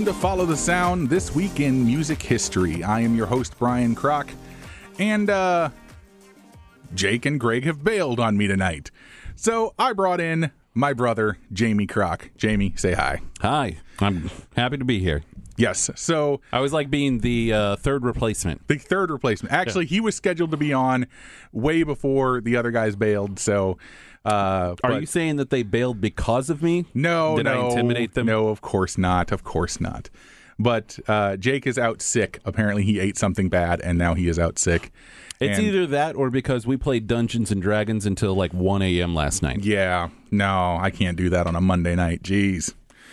to Follow the Sound, This Week in Music History. I am your host, Brian Kroc, and Jake and Greg have bailed on me tonight. So I brought in my brother, Jamie Kroc. Jamie, say hi. Hi. I'm happy to be here. Yes, so... I was like being the third replacement. The third replacement. Actually, He was scheduled to be on way before the other guys bailed, so... Are you saying that they bailed because of me? No, Did I intimidate them? No, of course not. Of course not. But Jake is out sick. Apparently, he ate something bad, and now he is out sick. It's either that or because we played Dungeons and Dragons until like 1 a.m. last night. Yeah. No, I can't do that on a Monday night. Jeez.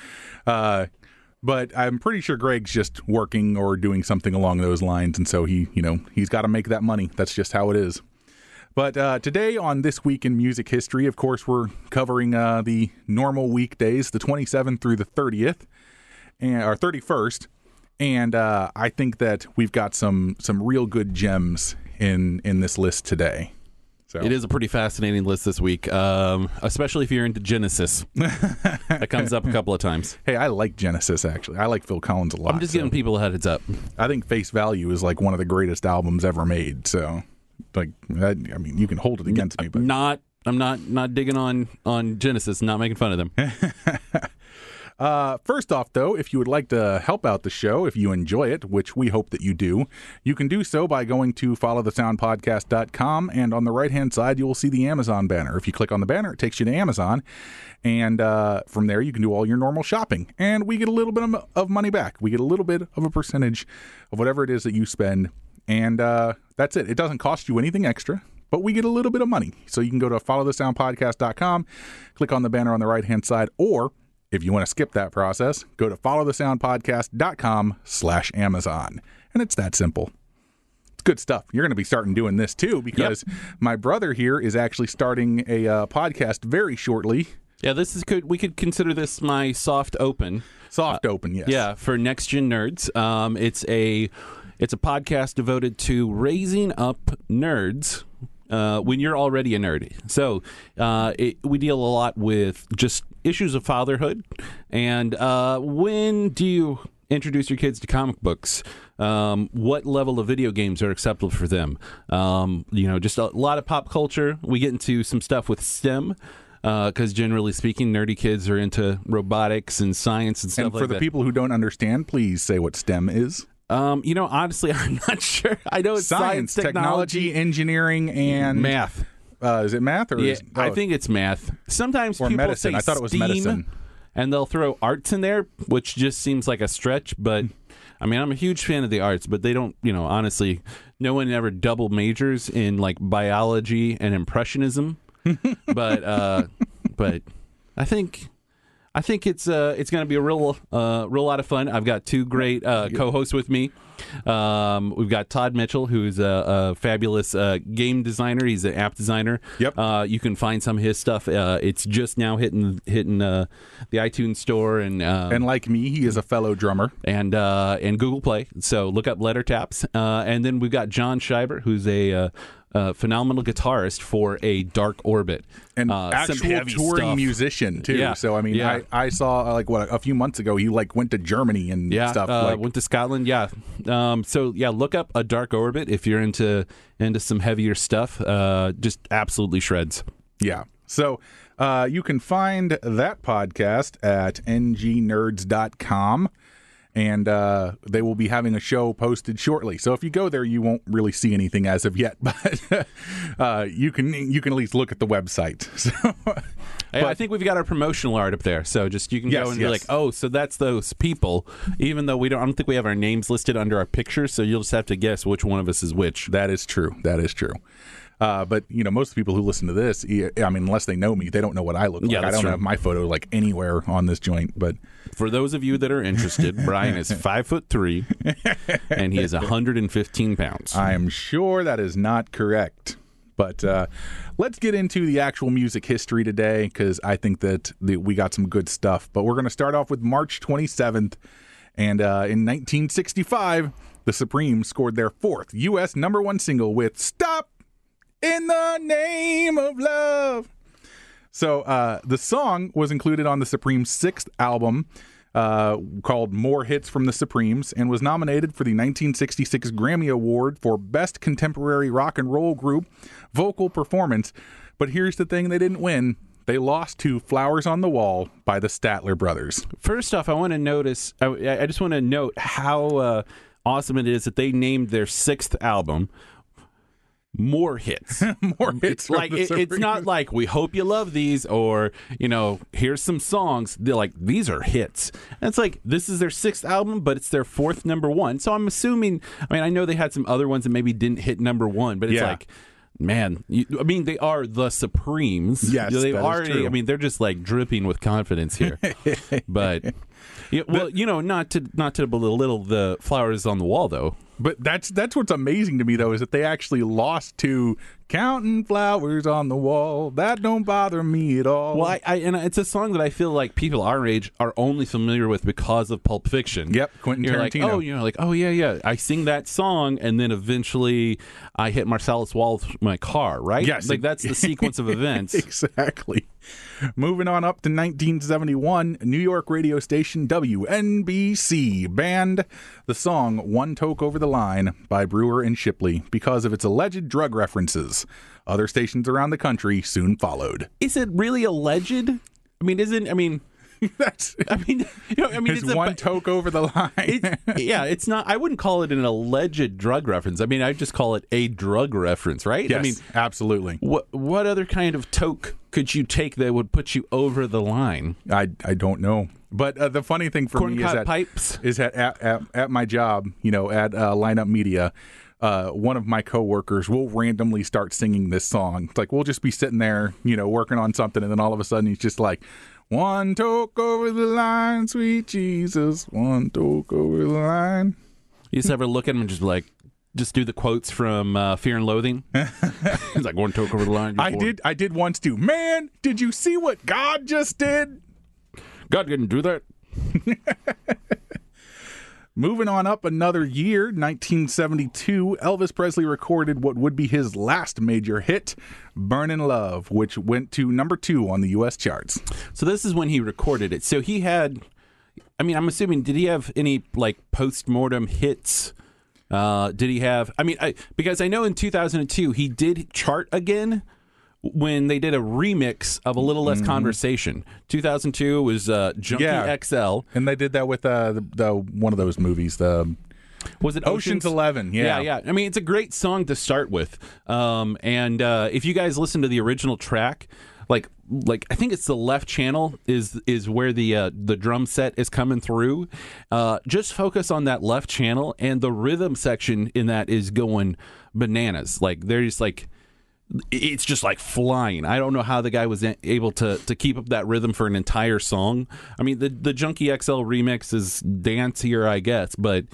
But I'm pretty sure Greg's just working or doing something along those lines, and so he's got to make that money. That's just how it is. But today on This Week in Music History, of course, we're covering the normal weekdays, the 27th through the 30th, or 31st. And I think that we've got some real good gems in this list today. So. It is a pretty fascinating list this week, especially if you're into Genesis. That comes up a couple of times. Hey, I like Genesis, actually. I like Phil Collins a lot. I'm just giving people a heads up. I think Face Value is like one of the greatest albums ever made, so... Like, I mean, you can hold it against me, but I'm not digging on Genesis, not making fun of them. First off, though, if you would like to help out the show, if you enjoy it, which we hope that you do, you can do so by going to followthesoundpodcast.com, and on the right-hand side, you will see the Amazon banner. If you click on the banner, it takes you to Amazon, and from there, you can do all your normal shopping, and we get a little bit of money back. We get a little bit of a percentage of whatever it is that you spend. And that's it. It doesn't cost you anything extra, but we get a little bit of money. So you can go to followthesoundpodcast.com, click on the banner on the right-hand side, or if you want to skip that process, go to followthesoundpodcast.com/Amazon. And it's that simple. It's good stuff. You're going to be starting doing this too, because my brother here is actually starting a podcast very shortly. Yeah, we could consider this my soft open. Soft open, yes. Yeah, for Next Gen Nerds. It's a podcast devoted to raising up nerds when you're already a nerd. So we deal a lot with just issues of fatherhood. And when do you introduce your kids to comic books? What level of video games are acceptable for them? Just a lot of pop culture. We get into some stuff with STEM. Because generally speaking, nerdy kids are into robotics and science and stuff like that. And for the people who don't understand, please say what STEM is. Honestly, I'm not sure. I know it's science, technology, engineering, and math. Is it math or? I think it's math. Sometimes or people medicine. say I thought it was STEAM, medicine, and they'll throw arts in there, which just seems like a stretch. But I mean, I'm a huge fan of the arts, but they don't. Honestly, no one ever double majors in like biology and impressionism. but I think it's going to be a real lot of fun. I've got two great co-hosts with me. We've got Todd Mitchell, who's a fabulous game designer. He's an app designer. Yep. You can find some of his stuff. It's just now hitting the iTunes store and like me, he is a fellow drummer and Google Play. So look up Letter Taps. And then we've got John Schreiber, who's a phenomenal guitarist for a Dark Orbit. And actual touring stuff. Musician, too. Yeah. So, I mean, I saw, a few months ago, he, went to Germany and stuff. Went to Scotland, look up a Dark Orbit if you're into some heavier stuff. Just absolutely shreds. Yeah. So, you can find that podcast at ngnerds.com. And they will be having a show posted shortly. So if you go there, you won't really see anything as of yet, but you can at least look at the website. So, I think we've got our promotional art up there. So just you can go and be like, oh, so that's those people. Even though I don't think we have our names listed under our pictures, so you'll just have to guess which one of us is which. That is true. But most of the people who listen to this, I mean, unless they know me, they don't know what I look like. I don't have my photo anywhere on this joint. But for those of you that are interested, Brian is 5'3", and he is 115 pounds. I am sure that is not correct. But let's get into the actual music history today, because I think that we got some good stuff. But we're going to start off with March 27th. And in 1965, the Supremes scored their fourth U.S. #1 single with Stop in the Name of Love. So the song was included on the Supremes' sixth album, called More Hits from the Supremes, and was nominated for the 1966 Grammy Award for Best Contemporary Rock and Roll Group Vocal Performance. But here's the thing, they didn't win. They lost to Flowers on the Wall by the Statler Brothers. First off, I just want to note how awesome it is that they named their 6th album More Hits. More Hits. Like it's not like we hope you love these, or here's some songs. They're like, these are hits. And it's like, this is their 6th album, but it's their 4th number 1. So I'm assuming, I know they had some other ones that maybe didn't hit number 1, but it's like, man, they are the Supremes. Yes, they that already. is true. They're just like dripping with confidence here. But not to belittle the Flowers on the Wall, though. But that's what's amazing to me, though, is that they actually lost to Counting Flowers on the Wall. That don't bother me at all. Well, and it's a song that I feel like people our age are only familiar with because of Pulp Fiction. Yep, Quentin Tarantino. Oh yeah. I sing that song, and then eventually I hit Marcellus Wallace with my car, right? Yes. Like that's the sequence of events. Exactly. Moving on up to 1971, New York radio station WNBC banned the song One Toke Over the Line by Brewer and Shipley because of its alleged drug references. Other stations around the country soon followed. Is it really alleged? That's it's one toke over the line. It's not. I wouldn't call it an alleged drug reference. I just call it a drug reference, right? Yes, absolutely. What other kind of toke could you take that would put you over the line? I don't know. But the funny thing for me is that at my job, at Lineup Media, one of my coworkers will randomly start singing this song. It's like we'll just be sitting there, working on something, and then all of a sudden he's just like, one toke over the line, sweet Jesus, one toke over the line. You just ever look at him and just do the quotes from Fear and Loathing? He's like, one toke over the line. I did once too. Man, did you see what God just did? God didn't do that. Moving on up another year, 1972, Elvis Presley recorded what would be his last major hit, Burnin' Love, which went to number 2 on the U.S. charts. So this is when he recorded it. So he had, I'm assuming, did he have any, post-mortem hits? Did he have, because I know in 2002 he did chart again when they did a remix of A Little Less Conversation. 2002 was Junkie XL. And they did that with the one of those movies, was it Ocean's 11? Yeah. It's a great song to start with. And if you guys listen to the original track, like I think it's the left channel is where the drum set is coming through. Just focus on that left channel, and the rhythm section in that is going bananas. They're just it's just flying. I don't know how the guy was able to keep up that rhythm for an entire song. The Junkie XL remix is dancier, I guess, but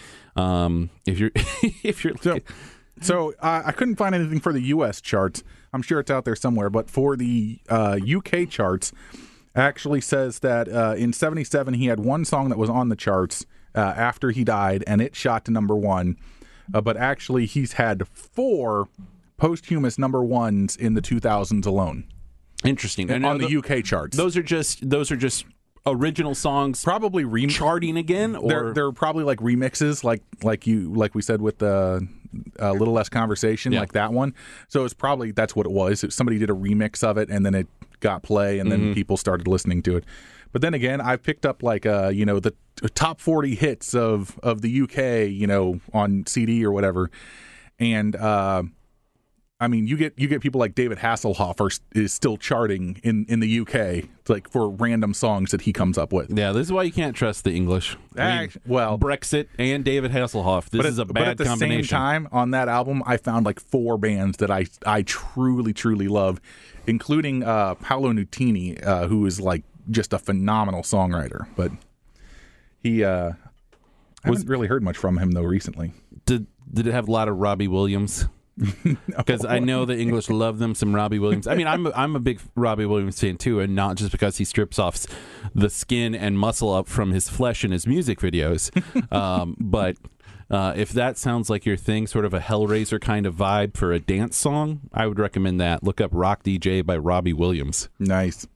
if you're so I couldn't find anything for the U.S. charts. I'm sure it's out there somewhere, but for the UK charts, actually says that in 77 he had one song that was on the charts after he died, and it shot to number 1. But actually, he's had 4 posthumous number 1s in the 2000s alone. Interesting. And on the UK charts. Those are just original songs, probably charting again, or they're probably remixes, like we said with the A Little Less Conversation, like that one. So it's probably that's what it was. Somebody did a remix of it, and then it got play, and then people started listening to it. But then again, I've picked up the top 40 hits of the UK, on CD or whatever, and you get people like David Hasselhoff is still charting in the UK, for random songs that he comes up with. Yeah, this is why you can't trust the English. Brexit and David Hasselhoff. This is a bad combination. But at the same time, on that album, I found 4 bands that I truly, truly love, including Paolo Nutini, who is just a phenomenal songwriter. But he, I haven't really heard much from him though recently. Did it have a lot of Robbie Williams? Because I know the English love them some Robbie Williams. I'm a big Robbie Williams fan too, and not just because he strips off the skin and muscle up from his flesh in his music videos. But if that sounds like your thing, sort of a Hellraiser kind of vibe for a dance song, I would recommend that. Look up Rock DJ by Robbie Williams. Nice.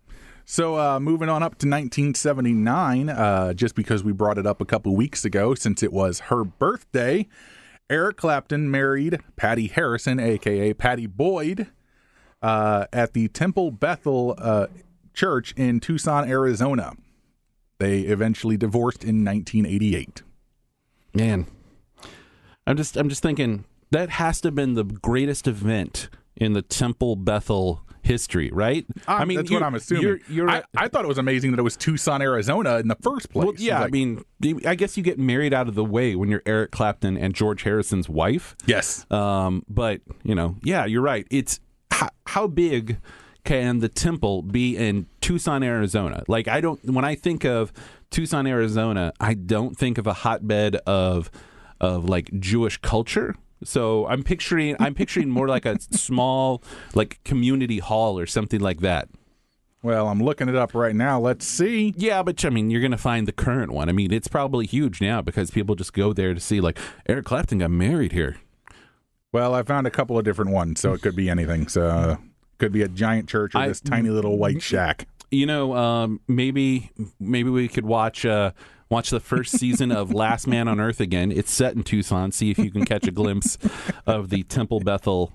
So moving on up to 1979, just because we brought it up a couple weeks ago, since it was her birthday, Eric Clapton married Patty Harrison, a.k.a. Patty Boyd, at the Temple Bethel Church in Tucson, Arizona. They eventually divorced in 1988. Man, I'm just thinking that has to have been the greatest event in the Temple Bethel history, right? I mean, that's what I'm assuming. I thought it was amazing that it was Tucson, Arizona in the first place. Well, yeah, I mean, I guess you get married out of the way when you're Eric Clapton and George Harrison's wife. Yes. But, yeah, you're right. It's how big can the temple be in Tucson, Arizona? Like, when I think of Tucson, Arizona, I don't think of a hotbed of like Jewish culture. So I'm picturing more like a small like community hall or something like that. Well, I'm looking it up right now. Let's see. Yeah, but I mean, you're going to find the current one. I mean, it's probably huge now because people just go there to see like Eric Clapton got married here. Well, I found a couple of different ones, so it could be anything. So could be a giant church or this tiny little white shack. Maybe we could watch the first season of Last Man on Earth again. It's set in Tucson. See if you can catch a glimpse of the Temple Bethel,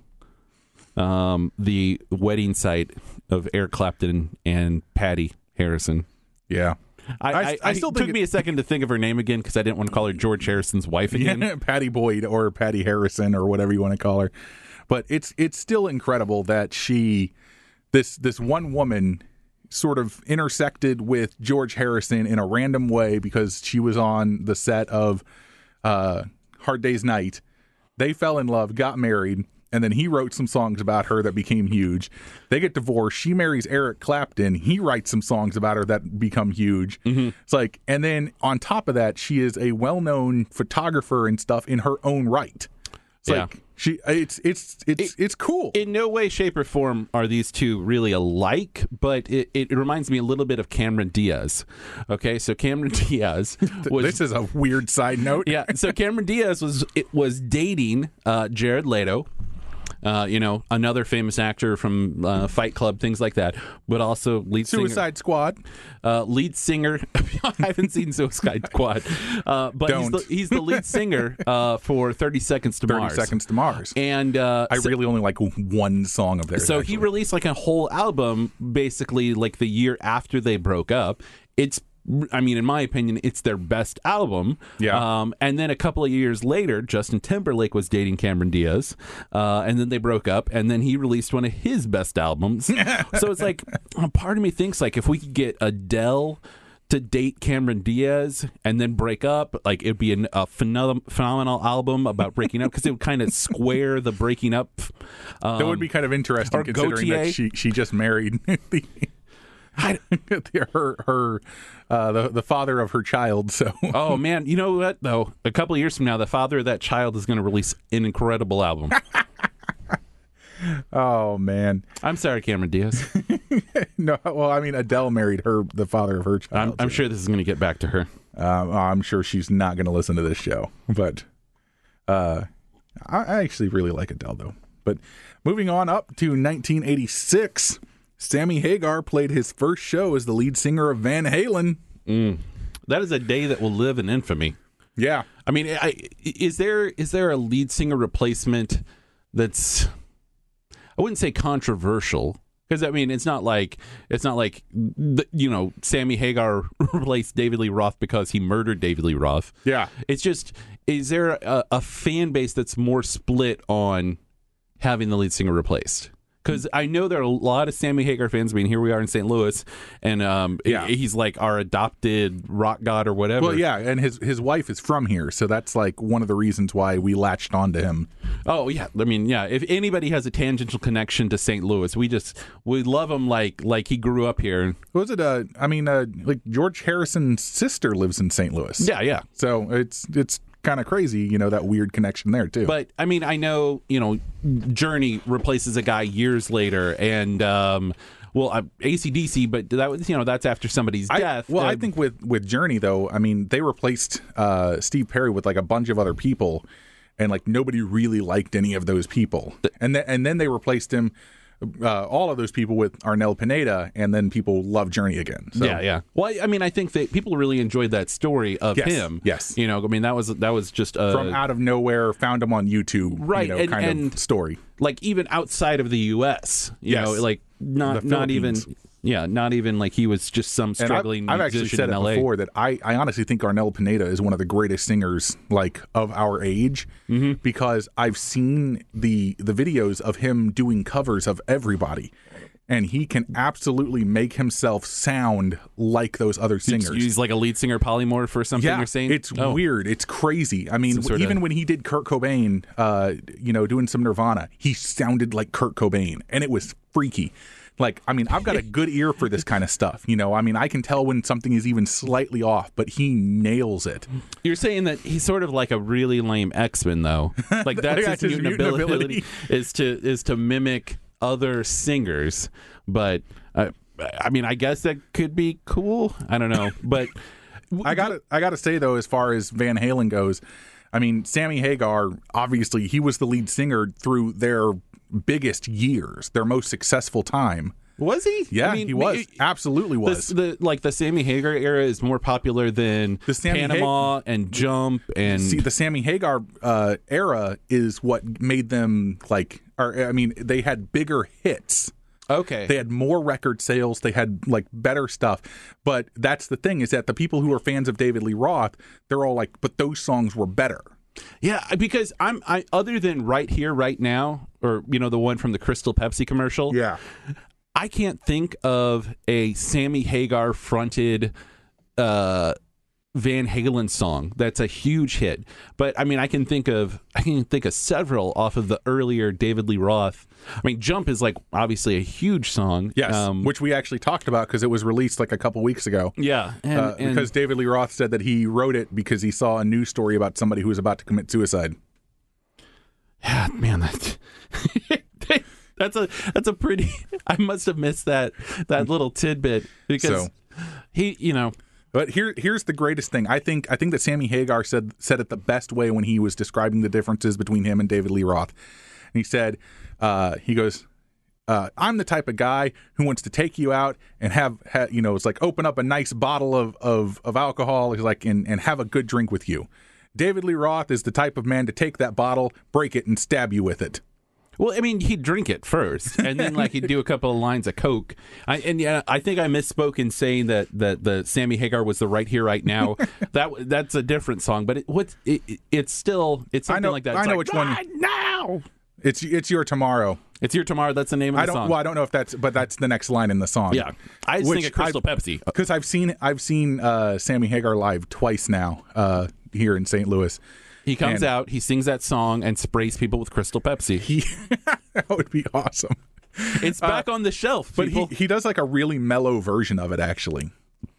the wedding site of Eric Clapton and Patty Harrison. Yeah. I still took me a second to think of her name again because I didn't want to call her George Harrison's wife again. Yeah, Patty Boyd or Patty Harrison or whatever you want to call her. But it's still incredible that this one woman sort of intersected with George Harrison in a random way because she was on the set of Hard Day's Night. They fell in love, got married, and then he wrote some songs about her that became huge. They get divorced. She marries Eric Clapton. He writes some songs about her that become huge. Mm-hmm. It's like, and then on top of that, she is a well-known photographer and stuff in her own right. It's like it's cool. In no way, shape, or form are these two really alike, but it reminds me a little bit of Cameron Diaz. Okay, so Cameron Diaz was. This is a weird side note. Yeah, so Cameron Diaz was dating Jared Leto. Another famous actor from Fight Club, things like that, but also lead singer. Suicide Squad. Lead singer. I haven't seen Suicide Squad, but he's the lead singer for 30 Seconds to Mars. 30 Seconds to Mars. And I really only like one song of theirs. So he released like a whole album basically like the year after they broke up. In my opinion, it's their best album. Yeah. And then a couple of years later, Justin Timberlake was dating Cameron Diaz, and then they broke up, and then he released one of his best albums. So it's like, part of me thinks like if we could get Adele to date Cameron Diaz and then break up, like it'd be a phenomenal album about breaking up because it would kind of square the breaking up. That would be kind of interesting considering that she just married the father of her child. So oh man, you know what though? A couple of years from now, the father of that child is going to release an incredible album. Oh man, I'm sorry, Cameron Diaz. No, well, I mean Adele married the father of her child. I'm sure this is going to get back to her. I'm sure she's not going to listen to this show, but I actually really like Adele though. But moving on up to 1986. Sammy Hagar played his first show as the lead singer of Van Halen. That is a day that will live in infamy. Yeah. I mean, is there a lead singer replacement that's, I wouldn't say controversial, because I mean it's not like Sammy Hagar replaced David Lee Roth because he murdered David Lee Roth. Yeah. It's just, is there a fan base that's more split on having the lead singer replaced? Because I know there are a lot of Sammy Hagar fans. I mean, here we are in St. Louis, and he's like our adopted rock god or whatever. Well, yeah, and his wife is from here, so that's like one of the reasons why we latched onto him. Oh, yeah. I mean, yeah, if anybody has a tangential connection to St. Louis, we love him like he grew up here. Was it, like George Harrison's sister lives in St. Louis. Yeah, yeah. So it's kind of crazy, that weird connection there too. But I mean, I know, Journey replaces a guy years later, and AC/DC, but that was, that's after somebody's death. I think with Journey though, I mean, they replaced Steve Perry with like a bunch of other people, and like nobody really liked any of those people, and then they replaced him all of those people with Arnel Pineda, and then people love Journey again. So. Yeah. Well, I mean, I think that people really enjoyed that story of him. Yes. You know, I mean, that was just from out of nowhere, found him on YouTube. Right. You know, kind of story. Like even outside of the U.S. You know, like not even. Yeah, not even like he was just some struggling musician I've actually said in it LA. before that I honestly think Arnel Pineda is one of the greatest singers like of our age because I've seen the videos of him doing covers of everybody, and he can absolutely make himself sound like those other singers. He's like a lead singer polymorph or something. You're saying it's weird. It's crazy. I mean, even when he did Kurt Cobain, doing some Nirvana, he sounded like Kurt Cobain, and it was freaky. Like, I mean, I've got a good ear for this kind of stuff. You know, I mean, I can tell when something is even slightly off, but he nails it. You're saying that he's sort of like a really lame X-Men, though. Like that's his mutant ability is to mimic other singers. But I mean, I guess that could be cool. I don't know, but I gotta say though, as far as Van Halen goes, I mean, Sammy Hagar, obviously, he was the lead singer through their biggest years, their most successful time. Was he? Yeah, I mean, he was. Absolutely was. The Sammy Hagar era is more popular than Panama and Jump and... See, the Sammy Hagar era is what made them they had bigger hits. Okay. They had more record sales. They had like better stuff. But that's the thing is that the people who are fans of David Lee Roth, they're all like, but those songs were better. Yeah, because I other than Right Here, Right Now, or, you know, the one from the Crystal Pepsi commercial. Yeah. I can't think of a Sammy Hagar fronted Van Halen song that's a huge hit. But I mean, I can think of several off of the earlier David Lee Roth. I mean, Jump is like obviously a huge song. Yes, which we actually talked about because it was released like a couple weeks ago. Yeah, and because David Lee Roth said that he wrote it because he saw a news story about somebody who was about to commit suicide. Yeah, man, that's a pretty. I must have missed that little tidbit because he, you know. But here's the greatest thing. I think that Sammy Hagar said it the best way when he was describing the differences between him and David Lee Roth. And he said, he goes, I'm the type of guy who wants to take you out and have it's like open up a nice bottle of alcohol, like and have a good drink with you. David Lee Roth is the type of man to take that bottle, break it, and stab you with it. Well, I mean, he'd drink it first, and then like he'd do a couple of lines of Coke. I think I misspoke in saying that the Sammy Hagar was the Right Here, Right Now. That's a different song, but it's something like that. It's I know which one. Now it's Your Tomorrow. It's Your Tomorrow. That's the name of the song. Well, I don't know if that's the next line in the song. Yeah, I just think of Crystal Pepsi because I've seen Sammy Hagar live twice now here in St. Louis. He comes out, he sings that song, and sprays people with Crystal Pepsi. That would be awesome. It's back on the shelf, but he does like a really mellow version of it, actually.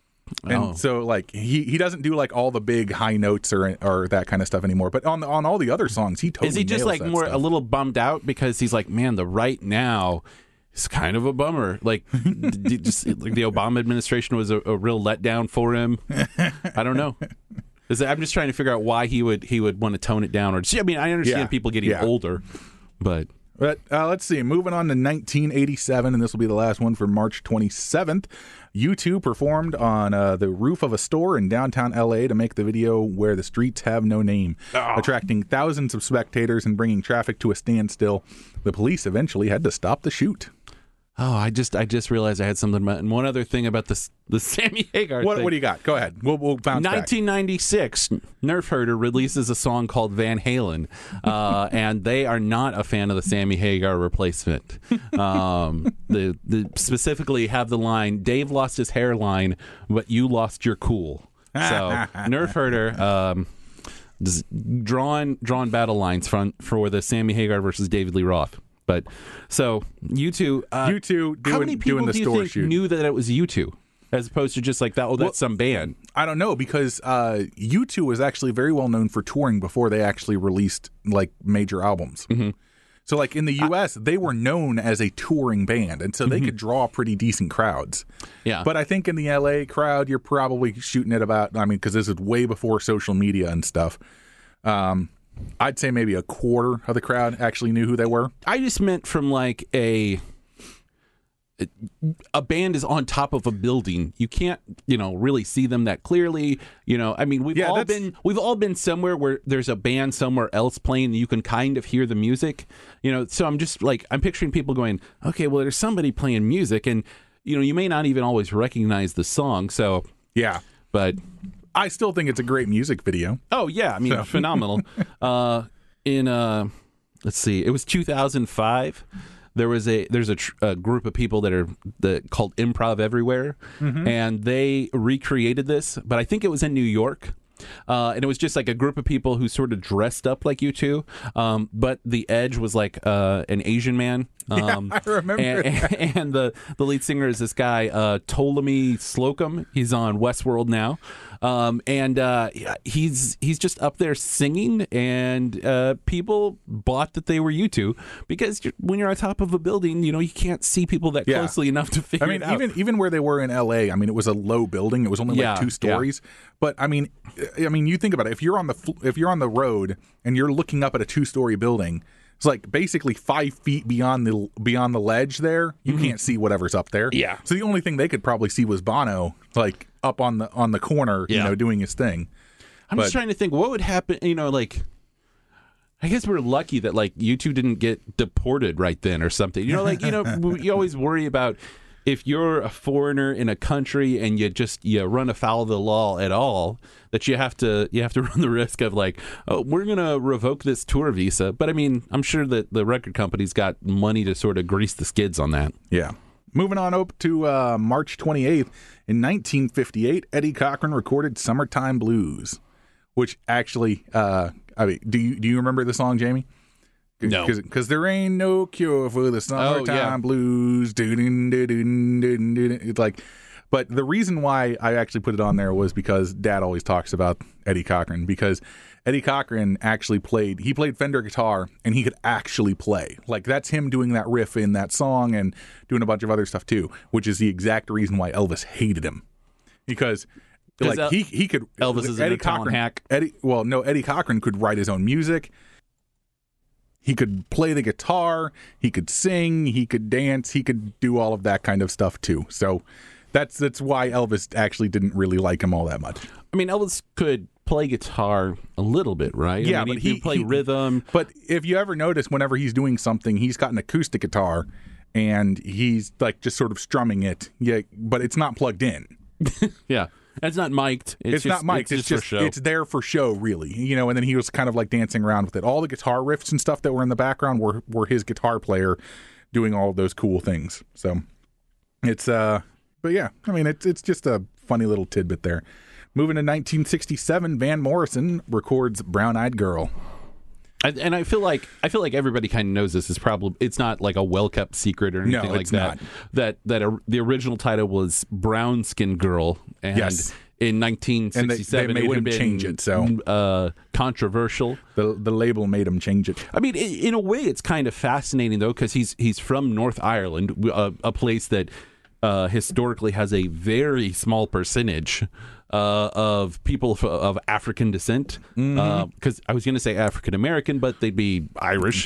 And so like he doesn't do like all the big high notes or that kind of stuff anymore. But on all the other songs, he totally is he just like more stuff. A little bummed out because he's like, man, the Right Now is kind of a bummer. Like just like the Obama administration was a real letdown for him. I don't know. I'm just trying to figure out why he would want to tone it down. Or I mean, I understand people getting older, but let's see. Moving on to 1987, and this will be the last one for March 27th. U2 performed on the roof of a store in downtown LA to make the video Where the Streets Have No Name, attracting thousands of spectators and bringing traffic to a standstill. The police eventually had to stop the shoot. Oh, I just realized I had something about, and one other thing about the Sammy Hagar thing. What do you got? Go ahead. We'll bounce 1996, Nerf Herder releases a song called Van Halen, and they are not a fan of the Sammy Hagar replacement. They specifically have the line, Dave lost his hairline, but you lost your cool. So Nerf Herder drawn battle lines for the Sammy Hagar versus David Lee Roth. But so U2 how many people doing the do you store think shoot knew that it was U2 as opposed to just like that? Oh, that's some band. I don't know because U2 was actually very well known for touring before they actually released like major albums. Mm-hmm. So like in the U.S., they were known as a touring band, and so they could draw pretty decent crowds. Yeah. But I think in the L.A. crowd, you're probably shooting at about, I mean, because this is way before social media and stuff. I'd say maybe a quarter of the crowd actually knew who they were. I just meant from like a a band is on top of a building. You can't, really see them that clearly. I mean, we've all been somewhere where there's a band somewhere else playing and you can kind of hear the music. So I'm just I'm picturing people going, okay, well, there's somebody playing music, and you may not even always recognize the song. So yeah, but I still think it's a great music video. Oh yeah, I mean, phenomenal. Let's see, it was 2005. There's a group of people that called Improv Everywhere, and they recreated this, but I think it was in New York. And it was just like a group of people who sort of dressed up like U2, but the edge was like an Asian man. I remember and the lead singer is this guy, Ptolemy Slocum. He's on Westworld now. He's just up there singing, and people bought that they were U2 because when you're on top of a building, you can't see people that closely enough to figure it out. Even where they were in LA, I mean, it was a low building. It was only like 2 stories. Yeah. But I mean, you think about it. If you're on the road and you're looking up at a 2-story building, it's like basically 5 feet beyond the ledge there. You can't see whatever's up there. Yeah. So the only thing they could probably see was Bono, like up on the corner, doing his thing. I'm just trying to think what would happen. I guess we're lucky that U2 didn't get deported right then or something. You always worry about if you're a foreigner in a country and you run afoul of the law at all, that you have to run the risk of we're going to revoke this tour visa. But I mean, I'm sure that the record company's got money to sort of grease the skids on that. Yeah. Moving on up to March 28th, in 1958, Eddie Cochran recorded Summertime Blues, which actually, do you remember the song, Jamie? No. Because there ain't no cure for the summertime blues. It's but the reason why I actually put it on there was because Dad always talks about Eddie Cochran, because Eddie Cochran actually played Fender guitar, and he could actually play. That's him doing that riff in that song and doing a bunch of other stuff too, which is the exact reason why Elvis hated him. Because he could, Elvis is a talent hack. Eddie Cochran could write his own music. He could play the guitar, he could sing, he could dance, he could do all of that kind of stuff too. So that's why Elvis actually didn't really like him all that much. I mean, Elvis could play guitar a little bit, right? Yeah, but he play rhythm. But if you ever notice, whenever he's doing something, he's got an acoustic guitar and he's just sort of strumming it. Yeah, but it's not plugged in. Yeah. It's not mic'd. It's not mic'd. It's just for show. It's there for show, really. And then he was kind of dancing around with it. All the guitar riffs and stuff that were in the background were his guitar player doing all of those cool things. So it's but yeah, I mean it's just a funny little tidbit there. Moving to 1967, Van Morrison records Brown Eyed Girl. And I feel like everybody kind of knows this. It's not like a well-kept secret or anything like that. Not. The original title was Brown Skin Girl, and yes. In 1967 they it would have been change it, so controversial. The label made him change it. I mean, in a way, it's kind of fascinating though, because he's from North Ireland, a place that historically has a very small percentage of people of African descent. Because I was going to say African American, but they'd be Irish,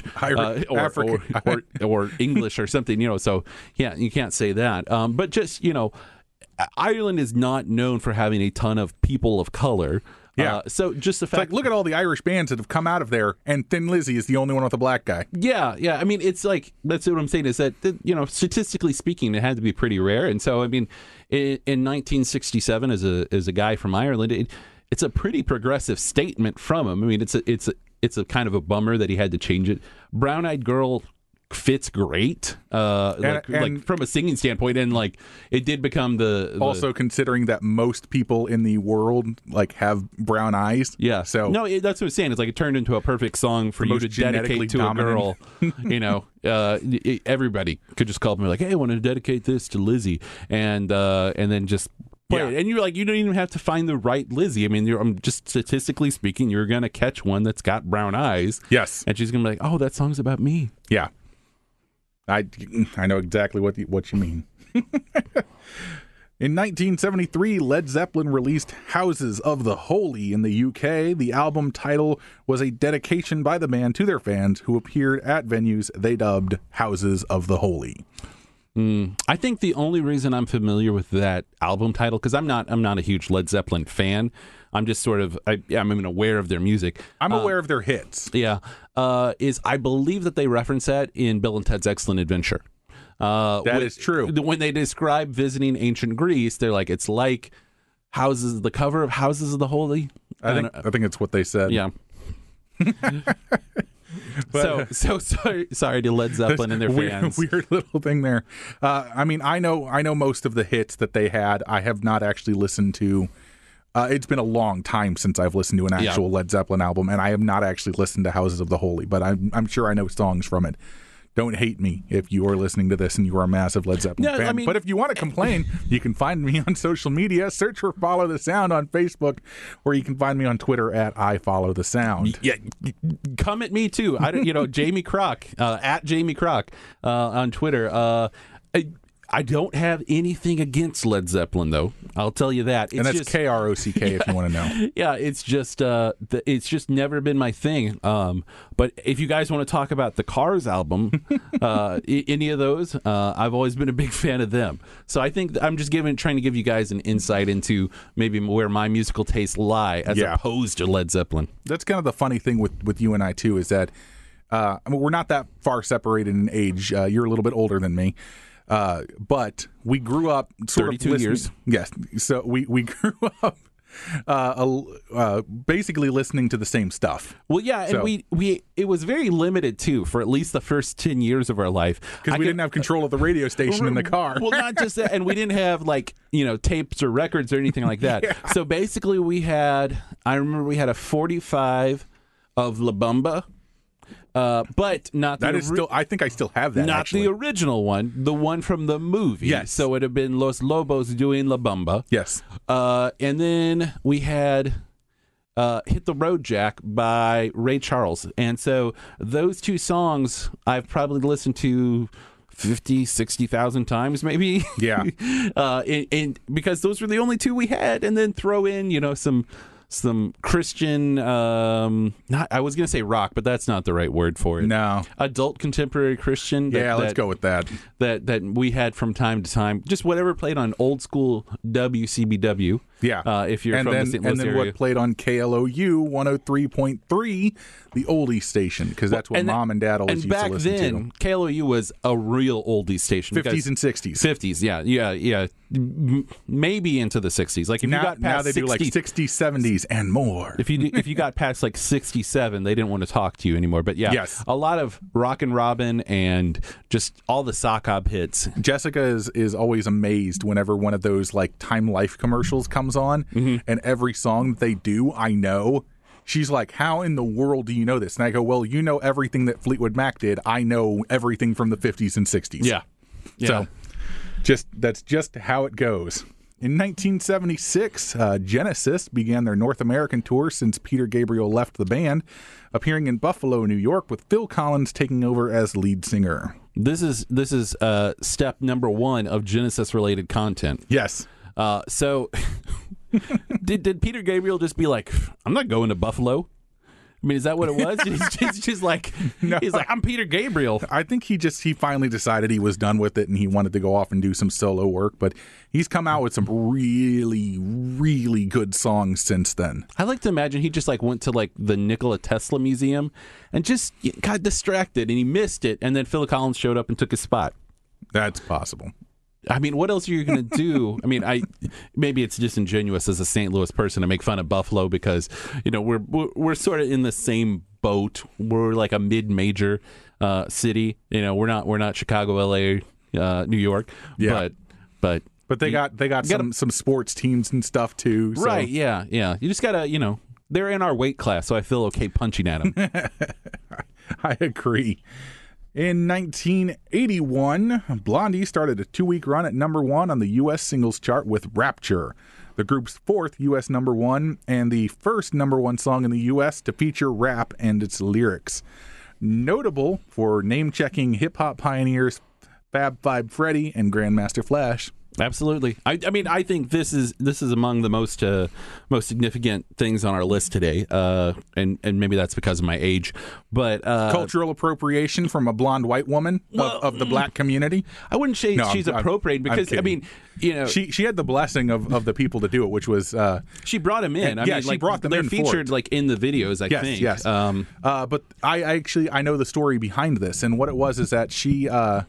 or English or something. So yeah, you can't say that. But just Ireland is not known for having a ton of people of color. Yeah. So just the fact, look at all the Irish bands that have come out of there, and Thin Lizzy is the only one with a black guy. Yeah. I mean, it's that's what I'm saying is that statistically speaking, it had to be pretty rare. And so I mean, in 1967, as a guy from Ireland, it's a pretty progressive statement from him. I mean, it's a kind of a bummer that he had to change it. Brown Eyed Girl fits great, and from a singing standpoint, and it did become also considering that most people in the world have brown eyes. Yeah, so no, that's what I'm saying. It's it turned into a perfect song for you to dedicate to dominant. A girl. Everybody could just call up and be like, "Hey, I want to dedicate this to Lizzie," and then just play it. And you're you don't even have to find the right Lizzie. I mean, just statistically speaking, you're gonna catch one that's got brown eyes. Yes, and she's gonna be like, "Oh, that song's about me." Yeah. I know exactly what you mean. In 1973, Led Zeppelin released Houses of the Holy in the UK. The album title was a dedication by the band to their fans who appeared at venues they dubbed Houses of the Holy. I think the only reason I'm familiar with that album title, because I'm not a huge Led Zeppelin fan. I'm just sort of I'm aware of their music. I'm aware of their hits. Yeah, is I believe that they reference that in Bill and Ted's Excellent Adventure. That is true. When they describe visiting ancient Greece, they're like, it's like the cover of Houses of the Holy. I think it's what they said. Yeah. But, so sorry to Led Zeppelin and their fans. Weird little thing there. I know most of the hits that they had. I have not actually listened to. It's been a long time since I've listened to an actual Led Zeppelin album, and I have not actually listened to Houses of the Holy. But I'm sure I know songs from it. Don't hate me if you are listening to this and you are a massive Led Zeppelin fan. But if you want to complain, you can find me on social media. Search for Follow the Sound on Facebook, or you can find me on Twitter at @IFollowTheSound. Yeah, come at me too. Jamie Croc at Jamie Croc on Twitter. I don't have anything against Led Zeppelin, though. I'll tell you that. And that's KROCK if you want to know. Yeah, it's just never been my thing. But if you guys want to talk about the Cars album, any of those, I've always been a big fan of them. So I think I'm just trying to give you guys an insight into maybe where my musical tastes lie as opposed to Led Zeppelin. That's kind of the funny thing with you and I, too, is that we're not that far separated in age. You're a little bit older than me. But we grew up sort 32 of years. Yes. So we grew up basically listening to the same stuff. Well, yeah, and we it was very limited too for at least the first 10 years of our life because we didn't have control of the radio station in the car. Well, not just that, and we didn't have tapes or records or anything like that. Yeah. So basically, I remember we had a 45 of La Bamba. But not that is still. I think I still have that. Not actually. The original one, the one from the movie. Yes. So it would have been Los Lobos doing La Bamba. Yes. And then we had "Hit the Road Jack" by Ray Charles, and so those two songs I've probably listened to 50,000-60,000 times, maybe. Yeah. And because those were the only two we had, and then throw in some Christian, I was going to say rock, but that's not the right word for it. No. Adult contemporary Christian. Let's go with that. That we had from time to time. Just whatever played on old school WCBW. Yeah. If you're from the St. Louis and then area. what played on KLOU 103.3, the oldie station, because that's what Mom and Dad always used to listen to. And back then, KLOU was a real oldie station. 50s and 60s. 50s, yeah. Maybe into the 60s. Like if you got past now they do like 60s, 70s, and more. If you got past like 67, they didn't want to talk to you anymore. But yeah, yes. A lot of Rockin' Robin and just all the sock hop hits. Jessica is always amazed whenever one of those like Time Life commercials comes on, and every song that they do, I know. She's like, how in the world do you know this? And I go, well, you know everything that Fleetwood Mac did. I know everything from the 50s and 60s. Yeah. So that's just how it goes. In 1976, Genesis began their North American tour since Peter Gabriel left the band, appearing in Buffalo, New York, with Phil Collins taking over as lead singer. This is step number 1 of Genesis-related content. Yes. So did Peter Gabriel just be like, I'm not going to Buffalo? I mean, is that what it was? He's just like, no. He's like, I'm Peter Gabriel. I think he finally decided he was done with it and he wanted to go off and do some solo work. But he's come out with some really, really good songs since then. I like to imagine he just like went to like the Nikola Tesla Museum and just got distracted and he missed it. And then Phil Collins showed up and took his spot. That's possible. I mean, what else are you going to do? I mean, maybe it's disingenuous as a St. Louis person to make fun of Buffalo because, we're sort of in the same boat. We're like a mid-major city. We're not Chicago, LA, New York. Yeah. But they got some sports teams and stuff too. So. Right, yeah. You just got to, they're in our weight class, so I feel okay punching at them. I agree. In 1981, Blondie started a 2-week run at number 1 on the U.S. singles chart with Rapture, the group's 4th U.S. number 1 and the first number 1 song in the U.S. to feature rap and its lyrics. Notable for name-checking hip-hop pioneers Fab Five Freddy and Grandmaster Flash. Absolutely. I mean, I think this is among the most significant things on our list today, and maybe that's because of my age. But cultural appropriation from a blonde white woman of the black community. I wouldn't say she's appropriating because I mean, she had the blessing of the people to do it, which was she brought him in. She brought them in. They're featured like in the videos. I think. Yes. But I know the story behind this, and what it was is that she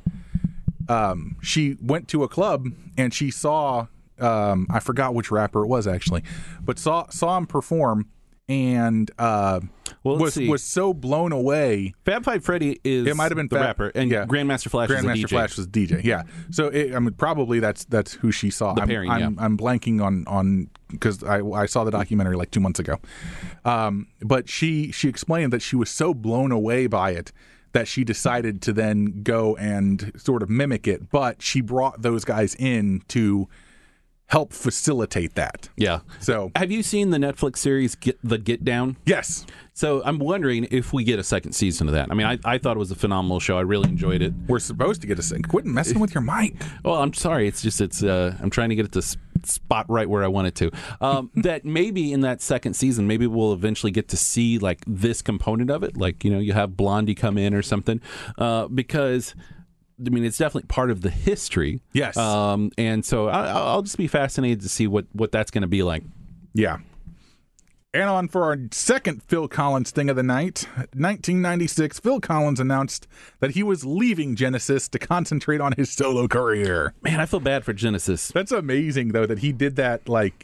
went to a club and she saw I forgot which rapper it was actually, but saw him perform and was so blown away. Fab Five Freddy is it might have been the rapper, and Grandmaster Flash was the DJ. Flash was DJ. Yeah, so probably that's who she saw. The pairing, I'm blanking on because I saw the documentary like 2 months ago. But she explained that she was so blown away by it that she decided to then go and sort of mimic it, but she brought those guys in to help facilitate that. Yeah. So, have you seen the Netflix series Get Down? Yes. So I'm wondering if we get a second season of that. I mean, I thought it was a phenomenal show. I really enjoyed it. We're supposed to get a second. Quit messing with your mic. Well, I'm sorry. I'm trying to get it to spot right where I want it to. That maybe in that second season, maybe we'll eventually get to see like this component of it. Like, you have Blondie come in or something. Because I mean, it's definitely part of the history. Yes. And so I'll just be fascinated to see what that's going to be like. Yeah. And on for our second Phil Collins thing of the night. 1996, Phil Collins announced that he was leaving Genesis to concentrate on his solo career. Man, I feel bad for Genesis. That's amazing, though, that he did that,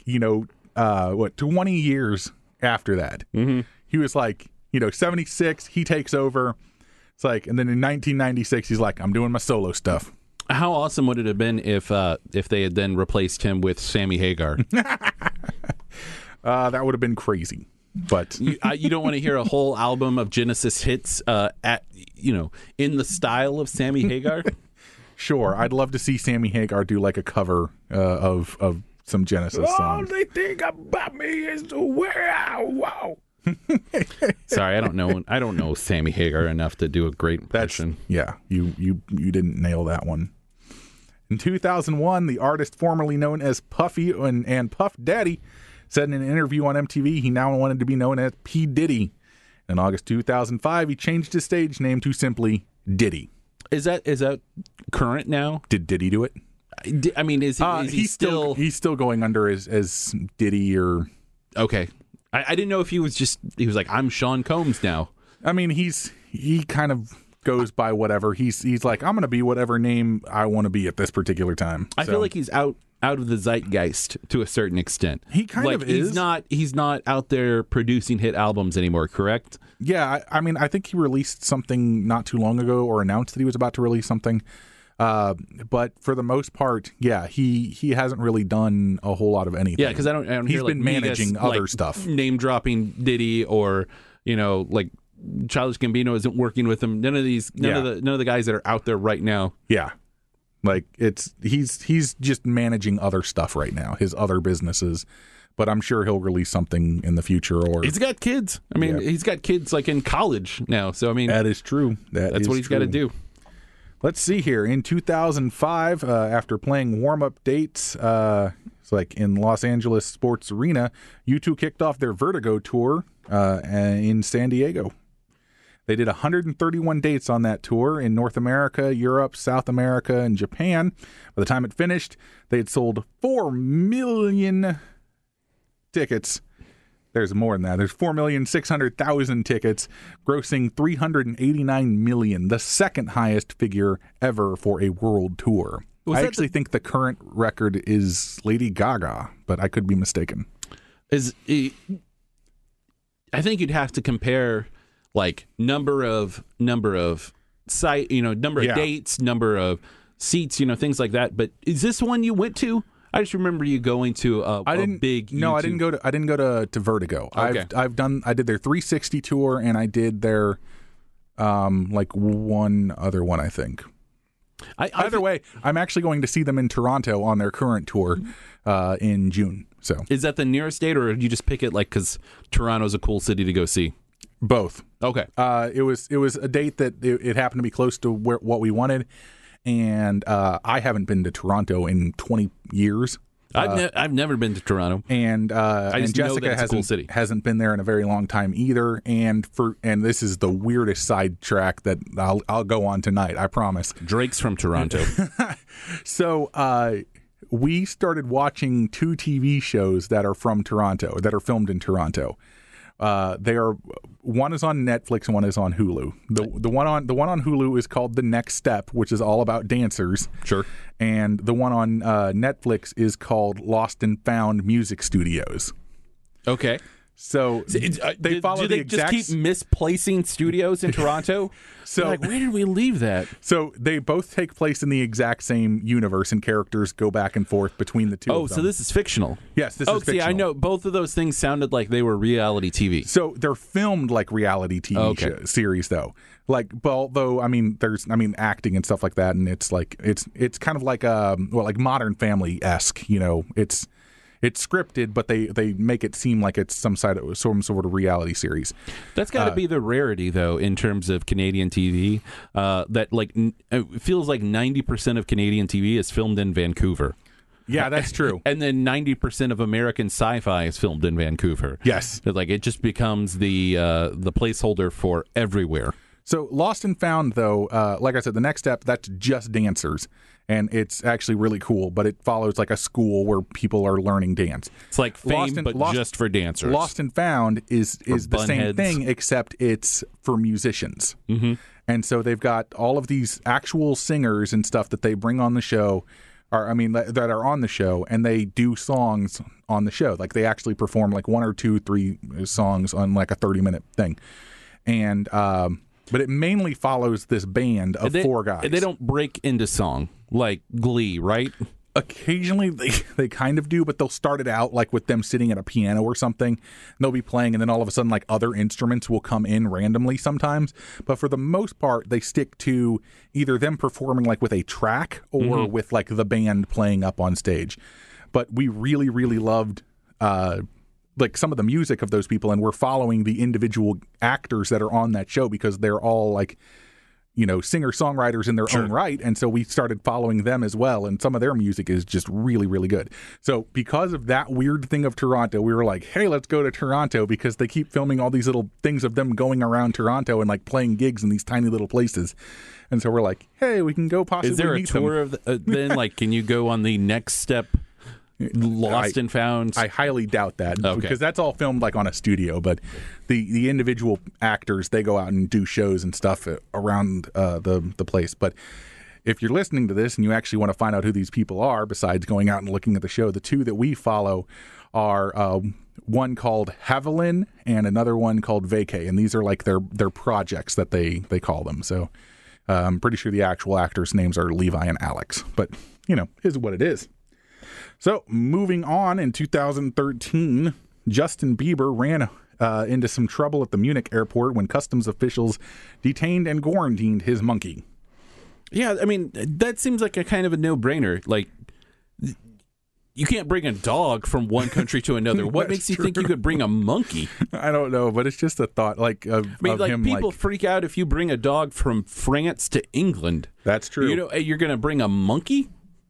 20 years after that. Mm-hmm. He was 76, he takes over. It's and then in 1996, he's like, I'm doing my solo stuff. How awesome would it have been if they had then replaced him with Sammy Hagar? That would have been crazy. But you don't want to hear a whole album of Genesis hits in the style of Sammy Hagar? Sure, I'd love to see Sammy Hagar do a cover of some Genesis songs. All they think about me is the way I walk. Sorry, I don't know Sammy Hagar enough to do a great impression. You didn't nail that one. In 2001, the artist formerly known as Puffy and Puff Daddy said in an interview on MTV he now wanted to be known as P. Diddy. In August 2005, he changed his stage name to simply Diddy. Is that current now? Did Diddy do it? I mean, is he still? He's still going under as Diddy or... Okay. I didn't know if he was like, I'm Sean Combs now. I mean, he kind of goes by whatever. He's like, I'm going to be whatever name I want to be at this particular time. I feel like he's out of the zeitgeist to a certain extent. He kind of is. He's not out there producing hit albums anymore, correct? Yeah, I mean, I think he released something not too long ago or announced that he was about to release something. But for the most part, yeah, he hasn't really done a whole lot of anything. Yeah, because I don't he's hear, been managing other stuff, name dropping Diddy or Childish Gambino isn't working with him. None of the guys that are out there right now. Yeah, he's just managing other stuff right now, his other businesses. But I'm sure he'll release something in the future. Or he's got kids. I mean, he's got kids in college now. So I mean, that is true. That's what he's got to do. Let's see here. In 2005, after playing warm-up dates, it's in Los Angeles Sports Arena, U2 kicked off their Vertigo tour in San Diego. They did 131 dates on that tour in North America, Europe, South America, and Japan. By the time it finished, they had sold 4 million tickets. There's more than that. There's 4,600,000 tickets, grossing $389 million, the second highest figure ever for a world tour. I actually think the current record is Lady Gaga, but I could be mistaken. I think you'd have to compare number of site, number of dates, number of seats, things like that. But is this one you went to? I just remember you going to a big YouTube. No, I didn't go to Vertigo. Okay. I did their 360 tour and I did their one other one, I think. Either way, I'm actually going to see them in Toronto on their current tour in June. So is that the nearest date, or did you just pick it because Toronto's a cool city to go see? Both. Okay. It was a date that it happened to be close to what we wanted. and I haven't been to Toronto in 20 years. I've never been to Toronto, and just know Jessica that it's a cool city. hasn't been there in a very long time either. And this is the weirdest sidetrack that I'll go on tonight. I promise. Drake's from Toronto. So we started watching 2 TV shows that are from Toronto, that are filmed in Toronto. One is on Netflix and one is on Hulu. The one on Hulu is called The Next Step, which is all about dancers. Sure. And the one on Netflix is called Lost and Found Music Studios. Okay. So they follow the exact. Just keep misplacing studios in Toronto? So like, where did we leave that? So they both take place in the exact same universe, and characters go back and forth between the two. Oh, of them. so this is fictional. Yes, this is fictional. See, I know both of those things sounded like they were reality TV. So they're filmed like reality TV series, though. Like, although there's acting and stuff like that, and it's kind of like like Modern Family-esque. You know, it's scripted, but they make it seem like it's some sort of reality series. That's got to be the rarity, though, in terms of Canadian TV. That it feels like 90% of Canadian TV is filmed in Vancouver. Yeah, that's true. And then 90% of American sci-fi is filmed in Vancouver. Yes, it just becomes the placeholder for everywhere. So Lost and Found, though, like I said, The Next Step, that's just dancers. And it's actually really cool, but it follows like a school where people are learning dance. It's like Fame, just for dancers. Lost and Found is the same thing, except it's for musicians. Mm-hmm. And so they've got all of these actual singers and stuff that they bring on the show, that are on the show, and they do songs on the show. Like they actually perform like 1 or 2, 3 songs on like a 30-minute thing. And but it mainly follows this band of 4 guys. They don't break into song like Glee, right? Occasionally they kind of do, but they'll start it out like with them sitting at a piano or something. And they'll be playing, and then all of a sudden like other instruments will come in randomly sometimes. But for the most part, they stick to either them performing like with a track or with like the band playing up on stage. But we really, really loved like some of the music of those people, and we're following the individual actors that are on that show because they're all like, you know, singer-songwriters in their own right, and so we started following them as well, and some of their music is just really, really good. So because of that weird thing of Toronto, we were like, hey, let's go to Toronto because they keep filming all these little things of them going around Toronto and like playing gigs in these tiny little places. And so we're like, hey, we can go possibly meet them. Is there a tour of then like can you go on the Next Step Lost and Found? I highly doubt that because that's all filmed like on a studio, but the individual actors, they go out and do shows and stuff around the place. But if you're listening to this and you actually want to find out who these people are, besides going out and looking at the show, the 2 that we follow are one called Haviland and another one called Vacay, and these are like their projects that they call them. So I'm pretty sure the actual actors' names are Levi and Alex, but you know, is what it is. So, moving on, in 2013, Justin Bieber ran into some trouble at the Munich airport when customs officials detained and quarantined his monkey. Yeah, I mean, that seems like a kind of a no-brainer. Like, you can't bring a dog from one country to another. What makes you think you could bring a monkey? I don't know, but it's just a thought. People freak out if you bring a dog from France to England. That's true. You know, you're going to bring a monkey?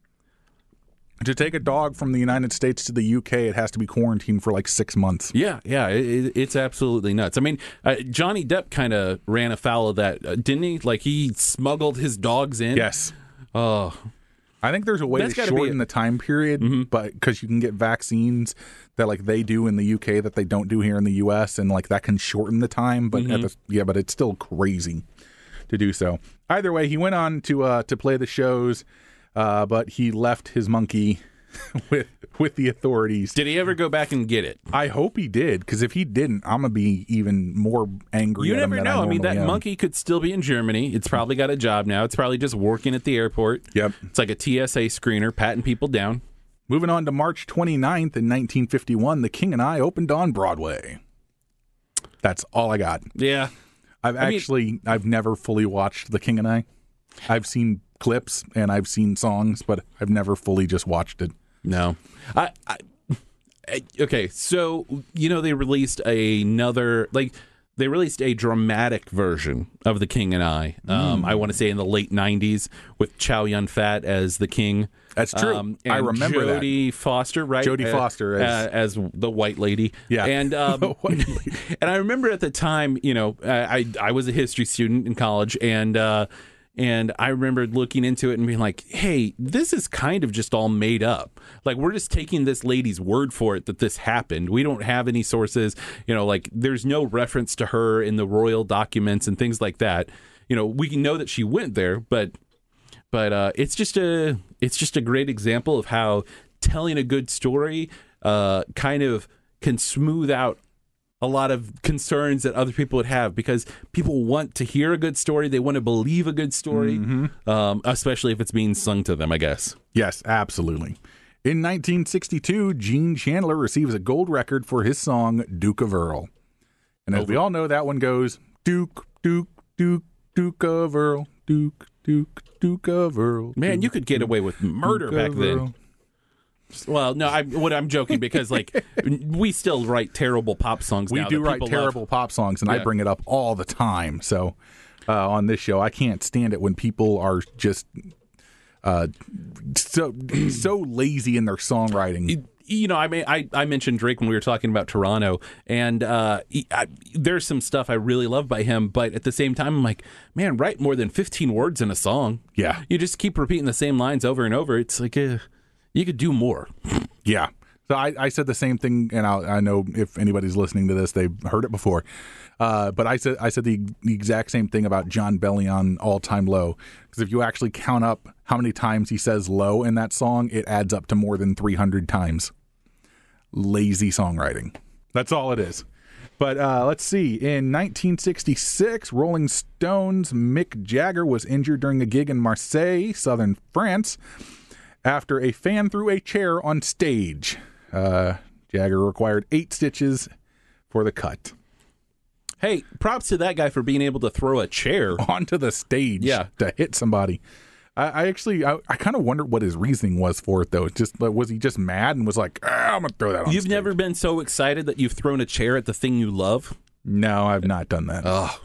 To take a dog from the United States to the UK, it has to be quarantined for like 6 months. Yeah, it's absolutely nuts. I mean, Johnny Depp kind of ran afoul of that, didn't he? Like, he smuggled his dogs in? Yes. Oh. I think there's a way to shorten the time period, but because you can get vaccines that like they do in the UK that they don't do here in the US, and like that can shorten the time, but but it's still crazy to do so. Either way, he went on to play the shows. But he left his monkey with the authorities. Did he ever go back and get it? I hope he did, because if he didn't, I'm going to be even more angry at him than I never know. I mean, that am. monkey could still be in Germany. It's probably got a job now. It's probably just working at the airport. Yep. It's like a TSA screener, patting people down. Moving on to March 29th in 1951, The King and I opened on Broadway. That's all I got. Yeah. I've never fully watched The King and I. I've seen clips and I've seen songs, but I've never fully just watched it. No. Okay, so, you know, they released another, like, they released a dramatic version of The King and I. I want to say in the late 90s with Chow Yun-fat as the king. That's true. And I remember Jodie Foster, right? Jodie Foster as the white lady. Yeah. And and I remember at the time, I was a history student in college, and I remember looking into it and being like, hey, this is kind of just all made up. Like, we're just taking this lady's word for it that this happened. We don't have any sources, like there's no reference to her in the royal documents and things like that. We can know that she went there, but it's just a great example of how telling a good story kind of can smooth out a lot of concerns that other people would have, because people want to hear a good story. They want to believe a good story, especially if it's being sung to them, I guess. Yes, absolutely. In 1962, Gene Chandler receives a gold record for his song Duke of Earl. And as we all know, that one goes, Duke, Duke, Duke, Duke of Earl, Duke, Duke, Duke of Earl. Man, you could get away with murder back then. Well, no, I'm joking, because we still write terrible pop songs. We now do that write terrible pop songs, and I bring it up all the time. So on this show, I can't stand it when people are just so lazy in their songwriting. I mentioned Drake when we were talking about Toronto, and there's some stuff I really love by him, but at the same time, I'm like, man, write more than 15 words in a song. Yeah. You just keep repeating the same lines over and over. It's like, you could do more. Yeah. So I said the same thing, and I know if anybody's listening to this, they've heard it before. But I said the exact same thing about John Bellion, All Time Low. Because if you actually count up how many times he says low in that song, it adds up to more than 300 times. Lazy songwriting. That's all it is. But let's see. In 1966, Rolling Stones' Mick Jagger was injured during a gig in Marseille, southern France, after a fan threw a chair on stage. Jagger required 8 stitches for the cut. Hey, props to that guy for being able to throw a chair onto the stage to hit somebody. I kind of wondered what his reasoning was for it, though. Was he just mad and was like, I'm going to throw that on You've stage? Never been so excited that you've thrown a chair at the thing you love? No, I've not done that. Oh.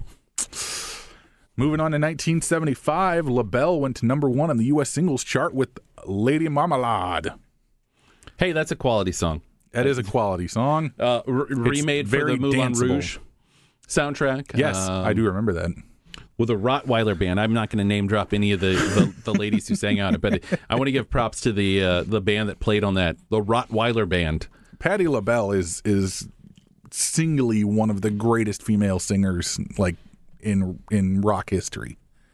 Moving on to 1975, LaBelle went to #1 on the U.S. singles chart with Lady Marmalade. Hey, that's a quality song. That is a quality song. Remade for the Moulin Rouge soundtrack. Yes, I do remember that. With a Rottweiler band. I'm not going to name drop any of the ladies who sang on it, but I want to give props to the band that played on that, the Rottweiler band. Patti LaBelle is singly one of the greatest female singers in rock history.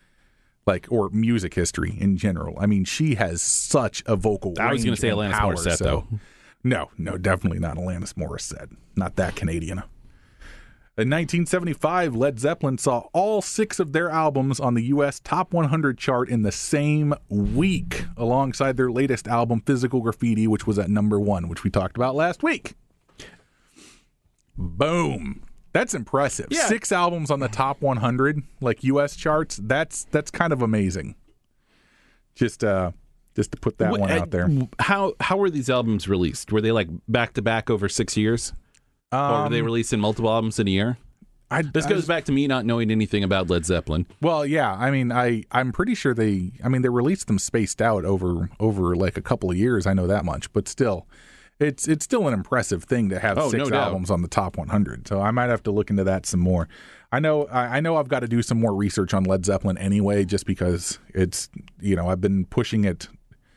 Or music history in general. I mean, she has such a vocal range. I was going to say Alanis Morissette, though. No, definitely not Alanis Morissette. Not that Canadian. In 1975, Led Zeppelin saw all 6 of their albums on the U.S. Top 100 chart in the same week, alongside their latest album, Physical Graffiti, which was at #1, which we talked about last week. Boom. That's impressive. Yeah. 6 albums on the top 100, U.S. charts. That's kind of amazing. Just to put that one out there. How were these albums released? Were they back to back over 6 years? Or were they released in multiple albums in a year? This goes back to me not knowing anything about Led Zeppelin. Well, yeah. I mean, I'm pretty sure they released them spaced out over a couple of years. I know that much, but still. It's still an impressive thing to have 6 albums on the top 100. So I might have to look into that some more. I know I've got to do some more research on Led Zeppelin anyway, just because it's, I've been pushing it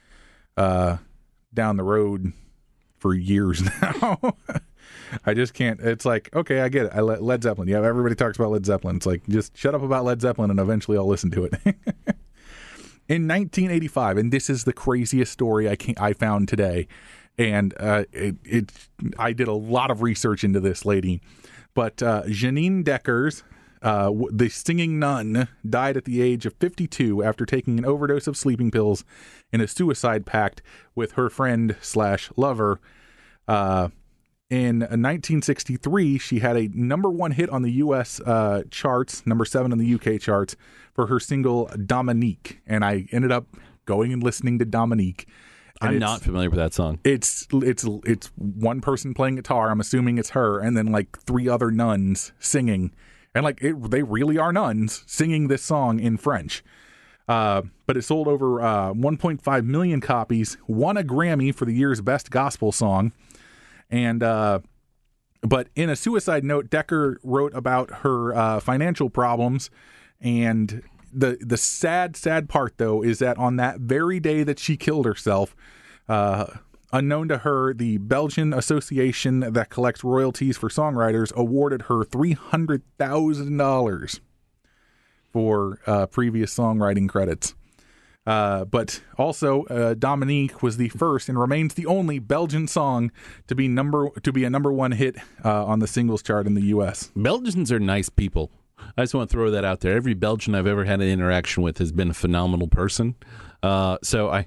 down the road for years now. I just can't. It's like, okay, I get it. Led Zeppelin. Yeah, everybody talks about Led Zeppelin. It's like, just shut up about Led Zeppelin and eventually I'll listen to it. In 1985, and this is the craziest story I found today. And I did a lot of research into this lady, but Janine Deckers, the singing nun, died at the age of 52 after taking an overdose of sleeping pills in a suicide pact with her friend/lover. In 1963, she had a #1 hit on the U.S. charts, #7 on the UK charts for her single Dominique, and I ended up going and listening to Dominique. And I'm not familiar with that song. It's one person playing guitar. I'm assuming it's her, and then like 3 other nuns singing, and like they really are nuns singing this song in French. But it sold over 1.5 million copies, won a Grammy for the year's best gospel song, and but in a suicide note, Decker wrote about her financial problems, and the sad part though is that on that very day that she killed herself, unknown to her, the Belgian association that collects royalties for songwriters awarded her $300,000 for previous songwriting credits. But also, Dominique was the first and remains the only Belgian song to be a number 1 hit on the singles chart in the U.S. Belgians are nice people. I just want to throw that out there. Every Belgian I've ever had an interaction with has been a phenomenal person. Was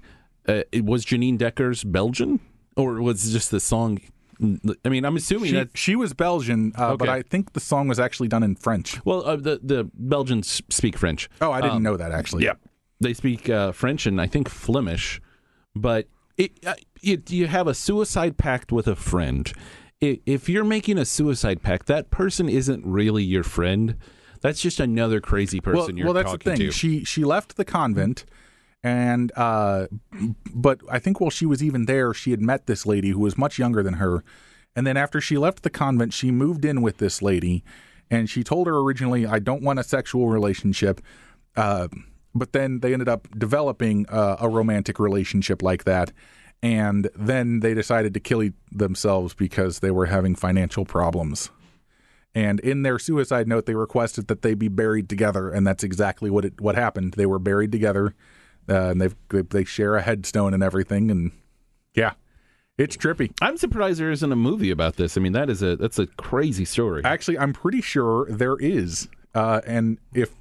Janine Deckers Belgian, or was it just the song? I mean, I'm assuming that she was Belgian, but I think the song was actually done in French. Well, the Belgians speak French. Oh, I didn't know that actually. Yeah, they speak French and I think Flemish. But you have a suicide pact with a friend. If you're making a suicide pact, that person isn't really your friend. That's just another crazy person you're talking to. Well, that's the thing. She left the convent, and but I think while she was even there, she had met this lady who was much younger than her. And then after she left the convent, she moved in with this lady, and she told her originally, "I don't want a sexual relationship." But then they ended up developing a romantic relationship like that. And then they decided to kill themselves because they were having financial problems. And in their suicide note, they requested that they be buried together, and that's exactly what happened. They were buried together, and they share a headstone and everything. And yeah, it's trippy. I'm surprised there isn't a movie about this. I mean, that's a crazy story. Actually, I'm pretty sure there is. And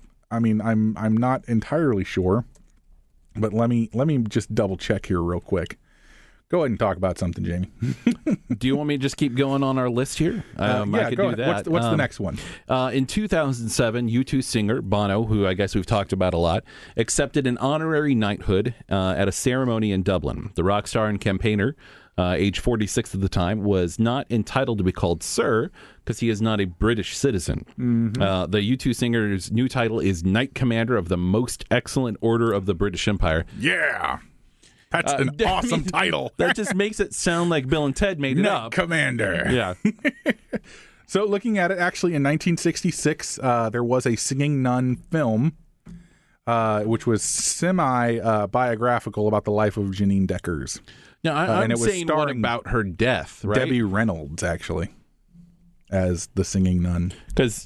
I'm not entirely sure, but let me just double check here real quick. Go ahead and talk about something, Jamie. Do you want me to just keep going on our list here? Yeah, I could go do ahead. that. What's the next one? In 2007, U2 singer Bono, who I guess we've talked about a lot, accepted an honorary knighthood at a ceremony in Dublin. The rock star and campaigner, age 46 at the time, was not entitled to be called Sir because he is not a British citizen. Mm-hmm. The U2 singer's new title is Knight Commander of the Most Excellent Order of the British Empire. Yeah. That's an awesome title. That just makes it sound like Bill and Ted made it up. Commander. Yeah. So looking at it, actually in 1966, there was a Singing Nun film, which was semi-biographical about the life of Janine Deckers. Now, I'm saying what about her death, right? Debbie Reynolds, actually, as the Singing Nun. Because,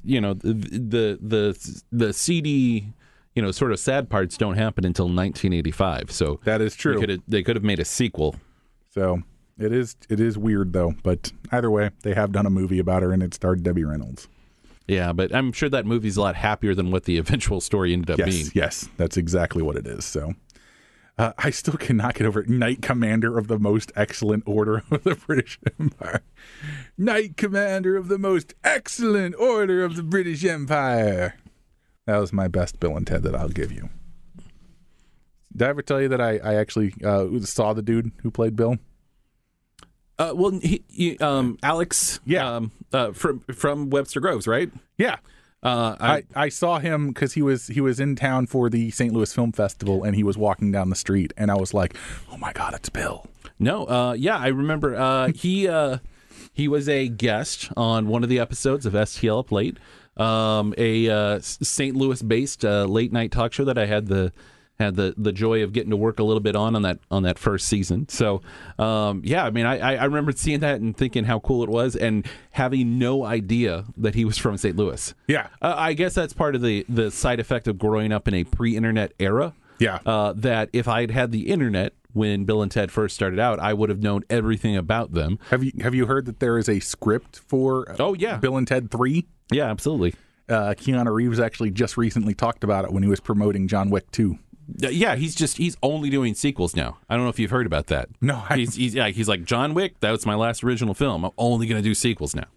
the CD... sort of sad parts don't happen until 1985. So that is true. They could have made a sequel. So it is weird though. But either way, they have done a movie about her, and it starred Debbie Reynolds. Yeah, but I'm sure that movie's a lot happier than what the eventual story ended up being. Yes, that's exactly what it is. So I still cannot get over it. Knight Commander of the Most Excellent Order of the British Empire. Knight Commander of the Most Excellent Order of the British Empire. That was my best Bill and Ted that I'll give you. Did I ever tell you that I actually saw the dude who played Bill? Well, Alex, from Webster Groves, right? Yeah, I saw him because he was in town for the St. Louis Film Festival, and he was walking down the street, and I was like, "Oh my God, it's Bill!" No, I remember he was a guest on one of the episodes of STL Up Late. A St. Louis-based late night talk show that I had the joy of getting to work a little bit on that first season. So, I mean, I remember seeing that and thinking how cool it was, and having no idea that he was from St. Louis. Yeah, I guess that's part of the side effect of growing up in a pre-internet era. Yeah, that if I'd had the internet when Bill and Ted first started out, I would have known everything about them. Have you heard that there is a script for Bill and Ted 3? Yeah, absolutely. Keanu Reeves actually just recently talked about it when he was promoting John Wick 2. Yeah, he's only doing sequels now. I don't know if you've heard about that. No, he's like, John Wick, that was my last original film. I'm only going to do sequels now.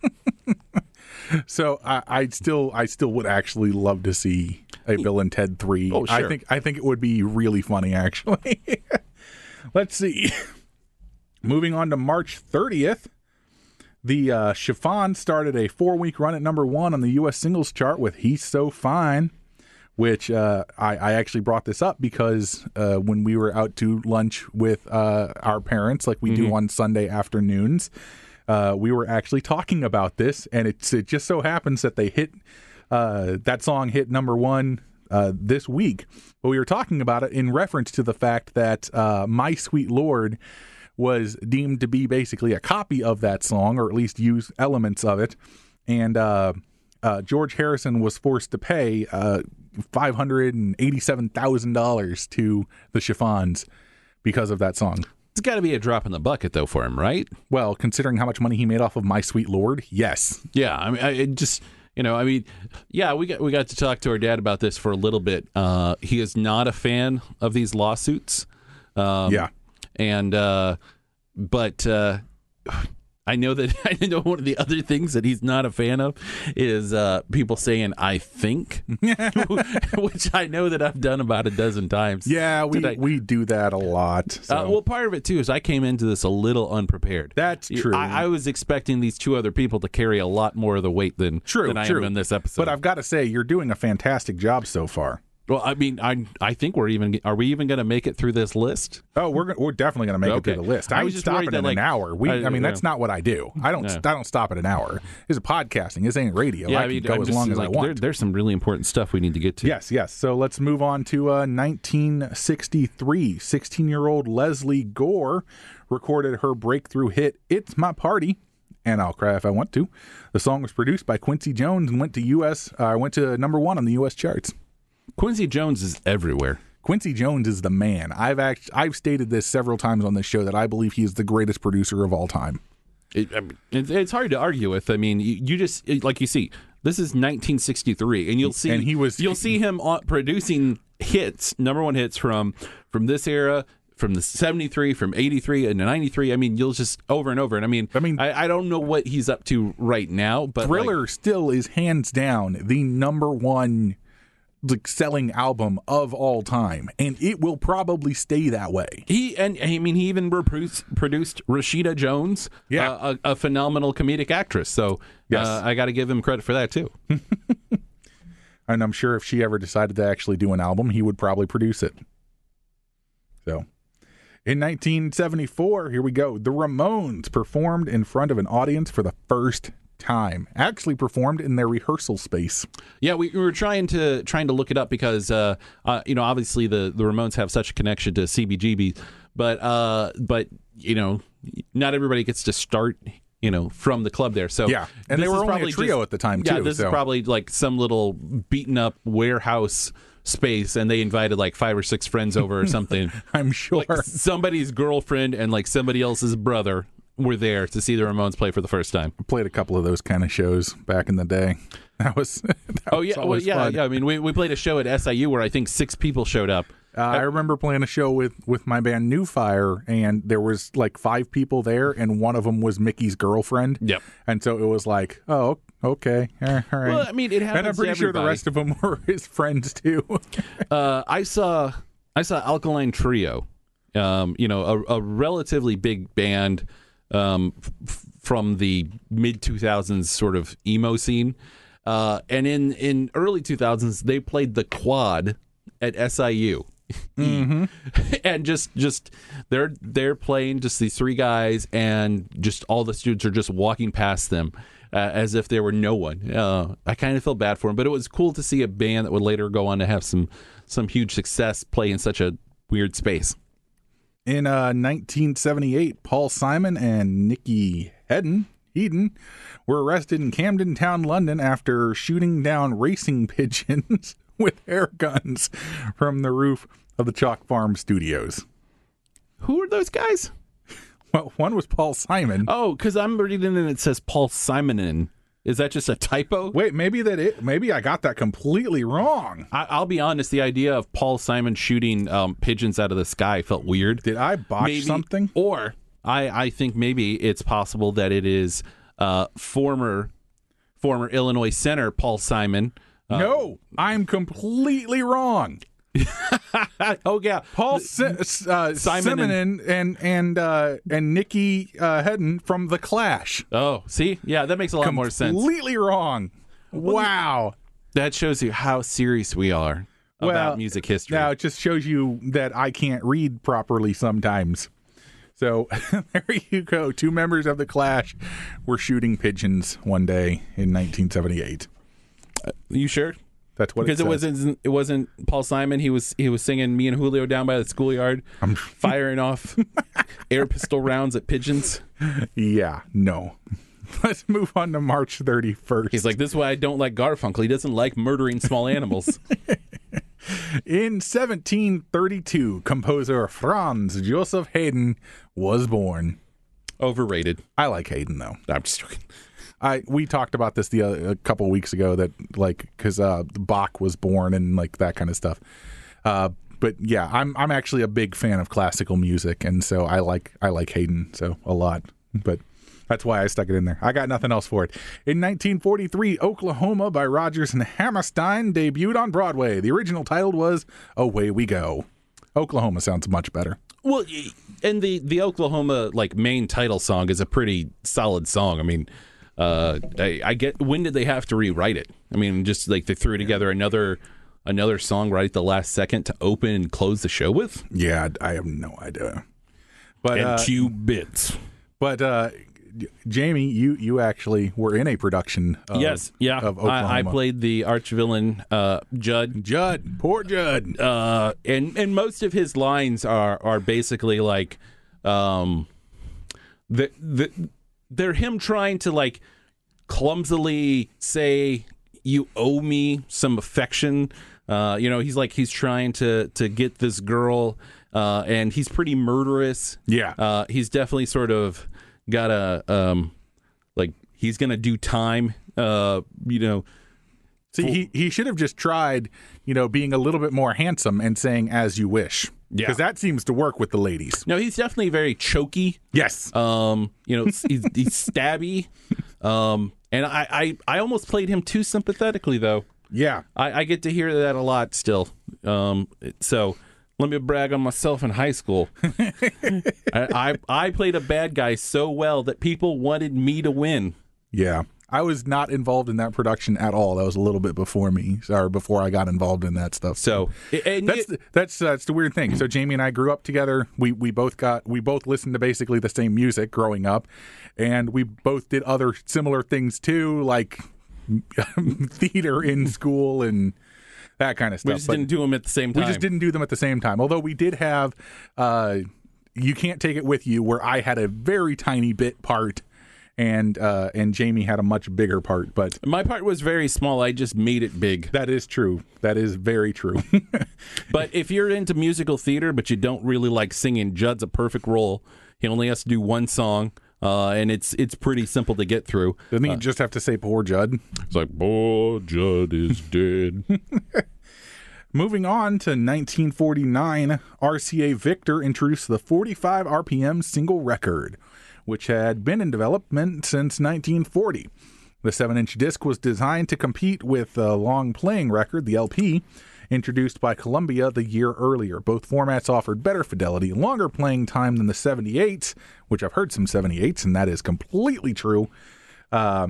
So I still would actually love to see a Bill and Ted 3. Oh, sure. I think it would be really funny, actually. Let's see. Moving on to March 30th, the Chiffon started a 4-week run at number 1 on the U.S. singles chart with He's So Fine, which I actually brought this up because when we were out to lunch with our parents, like we do on Sunday afternoons, we were actually talking about this, and it just so happens that they that song hit number 1 this week. But we were talking about it in reference to the fact that My Sweet Lord was deemed to be basically a copy of that song, or at least use elements of it. And George Harrison was forced to pay $587,000 to the Chiffons because of that song. It's got to be a drop in the bucket, though, for him, right? Well, considering how much money he made off of My Sweet Lord, yes. Yeah, I mean, we got to talk to our dad about this for a little bit. He is not a fan of these lawsuits. But I know one of the other things that he's not a fan of is people saying "I think," which I know that I've done about a dozen times. Yeah, we do that a lot. So. Well, part of it too is I came into this a little unprepared. That's true. I was expecting these 2 other people to carry a lot more of the weight than I am in this episode. But I've got to say, you're doing a fantastic job so far. Well, I mean, I think are we even going to make it through this list? Oh, we're definitely going to make it through the list. I would stop it in an hour. That's not what I do. I don't stop at an hour. This is podcasting. This ain't radio. Yeah, I can go as long as I want. There's some really important stuff we need to get to. Yes. So let's move on to 1963. 16-year-old Leslie Gore recorded her breakthrough hit, "It's My Party," and I'll Cry If I Want To. The song was produced by Quincy Jones and went to number 1 on the U.S. charts. Quincy Jones is everywhere. Quincy Jones is the man. I've stated this several times on this show that I believe he is the greatest producer of all time. It's hard to argue with. I mean, you just like you see. This is 1963, and you'll see him producing hits, number 1 hits from this era, from the 73, from 83 and 93. I mean, you'll just over and over. And I mean, I don't know what he's up to right now, but Thriller still is hands down the number 1 selling album of all time, and it will probably stay that way. He even produced Rashida Jones, a phenomenal comedic actress. So yes. I got to give him credit for that too. And I'm sure if she ever decided to actually do an album, he would probably produce it. So, in 1974, here we go. The Ramones performed in front of an audience for the first time. Actually performed in their rehearsal space. Yeah, we were trying to look it up because obviously the Ramones have such a connection to CBGB, but not everybody gets to start from the club there. So yeah, and they were only a trio at the time too. Yeah, this is probably like some little beaten up warehouse space, and they invited like 5 or 6 friends over or something. I'm sure like somebody's girlfriend and like somebody else's brother were there to see the Ramones play for the first time. I played a couple of those kind of shows back in the day. That was fun. I mean, we played a show at SIU where I think 6 people showed up. I remember playing a show with my band New Fire, and there was like 5 people there, and one of them was Mickey's girlfriend. Yep. And so it was like, oh, okay, all right. Well, I mean, it happens. And I'm pretty sure the rest of them were his friends too. I saw Alkaline Trio, a relatively big band. From the mid 2000s sort of emo scene, and in early 2000s they played the Quad at SIU, and just they're playing just these 3 guys, and just all the students are just walking past them as if there were no one. I kind of felt bad for them, but it was cool to see a band that would later go on to have some huge success play in such a weird space. In 1978, Paul Simon and Nicky Hedden were arrested in Camden Town, London, after shooting down racing pigeons with air guns from the roof of the Chalk Farm Studios. Who are those guys? Well, one was Paul Simon. Oh, because I'm reading and it says Paul Simonon. Is that just a typo? Wait, maybe I got that completely wrong. I'll be honest. The idea of Paul Simon shooting pigeons out of the sky felt weird. Did I botch something? Or I think maybe it's possible that it is former Illinois Senator Paul Simon. No, I'm completely wrong. Oh yeah, Paul Simonon and Nikki Hedden from The Clash. Oh, see, yeah, that makes a lot more sense. Completely wrong. Wow. That shows you how serious we are about music history. Now it just shows you that I can't read properly sometimes. So there you go. 2 members of The Clash were shooting pigeons one day in 1978. You sure? That's what because it wasn't Paul Simon. He was singing "Me and Julio" down by the schoolyard, firing off air pistol rounds at pigeons. Yeah, no. Let's move on to March 31st. He's like, this is why I don't like Garfunkel. He doesn't like murdering small animals. In 1732, composer Franz Joseph Haydn was born. Overrated. I like Haydn, though. I'm just joking. We talked about this a couple weeks ago that because Bach was born and like that kind of stuff. But yeah, I'm actually a big fan of classical music, and so I like Haydn so a lot. But that's why I stuck it in there. I got nothing else for it. In 1943, Oklahoma by Rodgers and Hammerstein debuted on Broadway. The original title was Away We Go. Oklahoma sounds much better. Well, and the Oklahoma main title song is a pretty solid song. I mean, I get, when did they have to rewrite it? I mean, just they threw together another song right at the last second to open and close the show with? Yeah, I have no idea. But and 2 bits. But Jamie, you actually were in a production of, yes, yeah. of Oklahoma. I played the archvillain Judd. Poor Judd. And most of his lines are basically they're him trying to clumsily say, you owe me some affection. He's trying to get this girl, and he's pretty murderous. Yeah. He's definitely sort of got a he's gonna do time. See, he should have just tried, being a little bit more handsome and saying "as you wish." Yeah, because that seems to work with the ladies. No, he's definitely very choky. Yes. He's stabby. And I almost played him too sympathetically, though. Yeah. I get to hear that a lot still. So let me brag on myself in high school. I played a bad guy so well that people wanted me to win. Yeah. I was not involved in that production at all. That was a little bit before me, or before I got involved in that stuff. So that's the weird thing. So Jamie and I grew up together. We both listened to basically the same music growing up, and we both did other similar things too, like theater in school and that kind of stuff. We just didn't do them at the same time. We just didn't do them at the same time. Although we did have You Can't Take It With You, where I had a very tiny bit part. And Jamie had a much bigger part, but my part was very small. I just made it big. That is true. That is very true. But if you're into musical theater, but you don't really like singing, Judd's a perfect role. He only has to do one song, and it's pretty simple to get through. Doesn't he just have to say "Poor Judd"? It's like, "Poor Judd is dead." Moving on to 1949, RCA Victor introduced the 45 RPM single record, which had been in development since 1940. The 7-inch disc was designed to compete with the long-playing record, the LP, introduced by Columbia the year earlier. Both formats offered better fidelity and longer playing time than the 78s, which I've heard some 78s, and that is completely true. So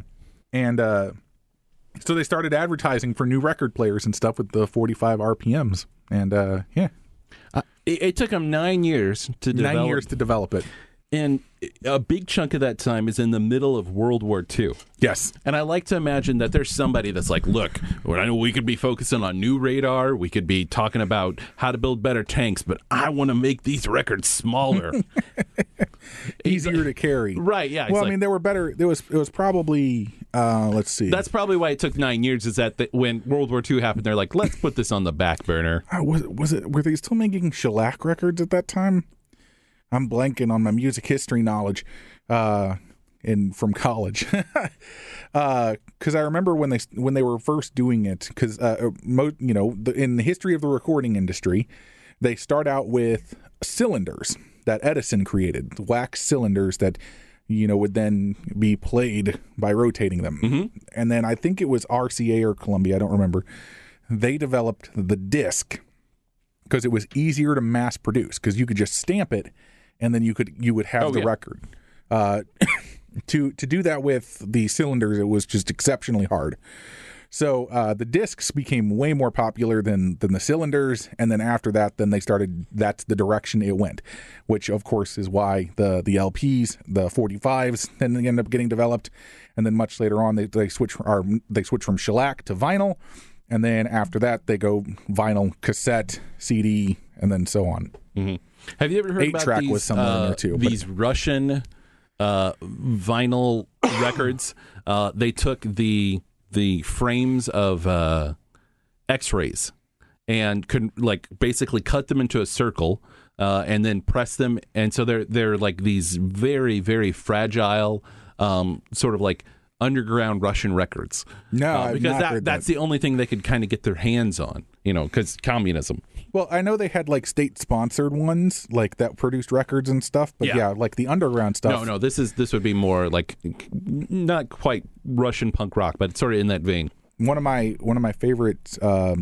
they started advertising for new record players and stuff with the 45 RPMs. And, yeah. It took them 9 years to develop. 9 years to develop it. And a big chunk of that time is in the middle of World War II. Yes. And I like to imagine that there's somebody that's like, look, I know we could be focusing on new radar. We could be talking about how to build better tanks, but I want to make these records smaller. Easier to carry. Right, yeah. Well, I mean, they were better. It was probably, let's see. That's probably why it took 9 years, is that when World War II happened, they're like, let's put this on the back burner. Were they still making shellac records at that time? I'm blanking on my music history knowledge from college. Because I remember when they were first doing it, because in the history of the recording industry, they start out with cylinders that Edison created, wax cylinders that would then be played by rotating them. Mm-hmm. And then I think it was RCA or Columbia, I don't remember. They developed the disc. because it was easier to mass produce because you could just stamp it and then you would have the record. To do that with the cylinders, it was just exceptionally hard. So the discs became way more popular than the cylinders, and then after that, then they started. That's the direction it went, which of course is why the LPs, the 45s, then they end up getting developed, and then much later on they switch from shellac to vinyl, and then after that they go vinyl, cassette, CD, and then so on. Mm-hmm. Have you ever heard about 8-track was somewhere in there too, these Russian vinyl records? They took the frames of X-rays and could basically cut them into a circle and then press them, and so they're like these very, very fragile sort of like underground Russian records. No, because that's the only thing they could kind of get their hands on, because communism. Well, I know they had state-sponsored ones that produced records and stuff, but the underground stuff. No, this would be more like not quite Russian punk rock, but sort of in that vein. One of my favorite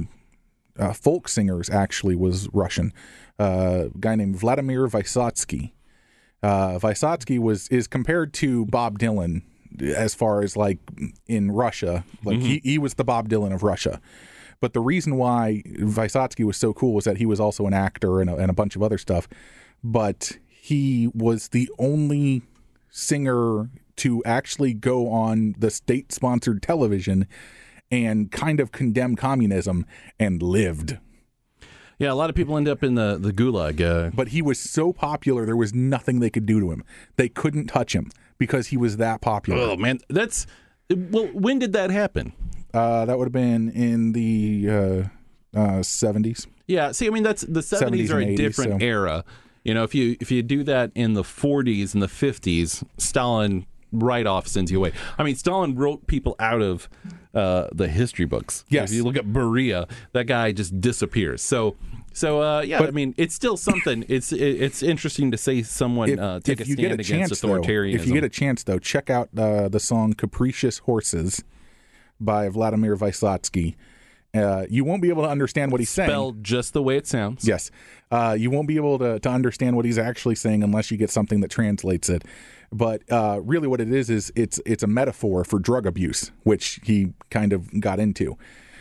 folk singers actually was Russian. A guy named Vladimir Vysotsky. Vysotsky is compared to Bob Dylan as far as in Russia. He was the Bob Dylan of Russia. But the reason why Vysotsky was so cool was that he was also an actor and a bunch of other stuff. But he was the only singer to actually go on the state-sponsored television and kind of condemn communism and lived. Yeah, a lot of people end up in the gulag. But he was so popular, there was nothing they could do to him. They couldn't touch him because he was that popular. Oh, man. When did that happen? That would have been in the 70s. Yeah, see, I mean, that's the 70s are a 80s, different era. If you do that in the 40s and the 50s, Stalin right off sends you away. I mean, Stalin wrote people out of the history books. Yes. If you look at Beria, that guy just disappears. So yeah, but, I mean, it's still something. It's interesting to say someone take a stand against authoritarianism. If you get a chance, though, check out the song "Capricious Horses" by Vladimir Vysotsky. You won't be able to understand what he's saying. Spelled just the way it sounds. Yes. You won't be able to understand what he's actually saying unless you get something that translates it. But really what it is it's a metaphor for drug abuse, which he kind of got into.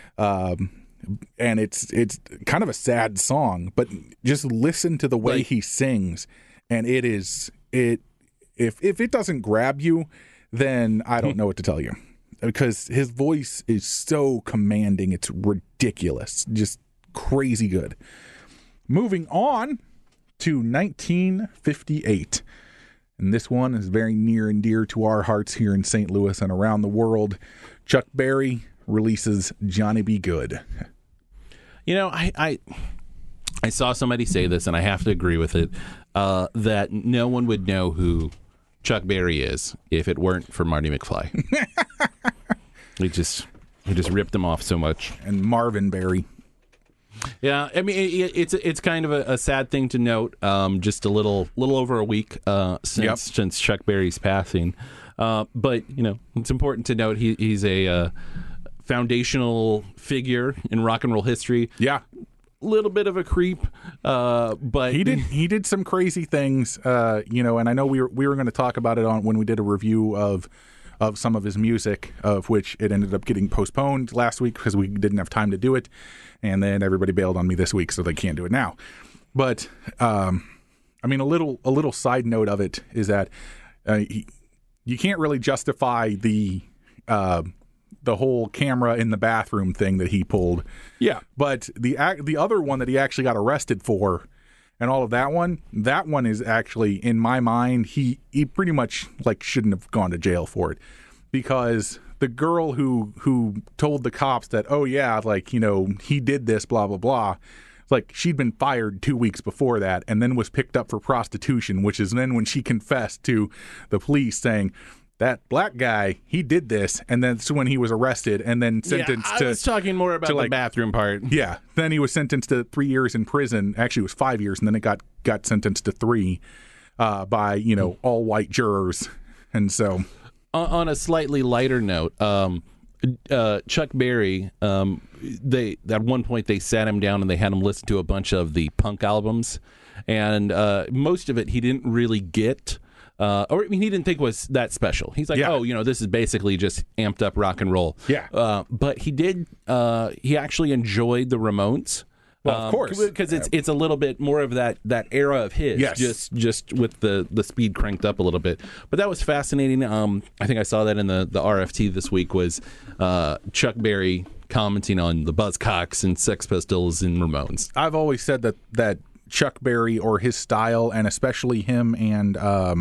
And it's kind of a sad song, but just listen to the way he sings. And if it doesn't grab you, then I don't know what to tell you. Because his voice is so commanding, it's ridiculous, just crazy good. Moving on to 1958, and this one is very near and dear to our hearts here in St. Louis and around the world. Chuck Berry releases Johnny B. Good. I saw somebody say this, and I have to agree with it, that no one would know who Chuck Berry is if it weren't for Marty McFly. He just ripped him off so much. And Marvin Berry. Yeah, I mean it's kind of a sad thing to note. Just a little over a week since Chuck Berry's passing, but it's important to note he's a foundational figure in rock and roll history. Yeah. Little bit of a creep, but he did some crazy things, and I know we were going to talk about it when we did a review of some of his music, of which it ended up getting postponed last week because we didn't have time to do it, and then everybody bailed on me this week, so they can't do it now. But I mean, a little side note of it is that you can't really justify the whole camera in the bathroom thing that he pulled. Yeah. But the other one that he actually got arrested for and all of that one is actually, in my mind, he pretty much shouldn't have gone to jail for it, because the girl who told the cops that, oh yeah, he did this, blah, blah, blah. She'd been fired 2 weeks before that and then was picked up for prostitution, which is then when she confessed to the police saying, that black guy, he did this, and then that's when he was arrested and then sentenced to... I was talking more about the bathroom part. Yeah. Then he was sentenced to 3 years in prison. Actually, it was 5 years, and then it got sentenced to 3 by, all white jurors. And so... On a slightly lighter note, Chuck Berry, they at one point they sat him down and they had him listen to a bunch of the punk albums, and most of it he didn't really get. Or I mean, he didn't think was that special. He's like, oh, this is basically just amped up rock and roll. Yeah. But he did. He actually enjoyed the Ramones. Well, of course, because it's a little bit more of that era of his. Yes. Just with the speed cranked up a little bit. But that was fascinating. I think I saw that in the RFT this week was Chuck Berry commenting on the Buzzcocks and Sex Pistols and Ramones. I've always said that Chuck Berry, or his style, and especially him and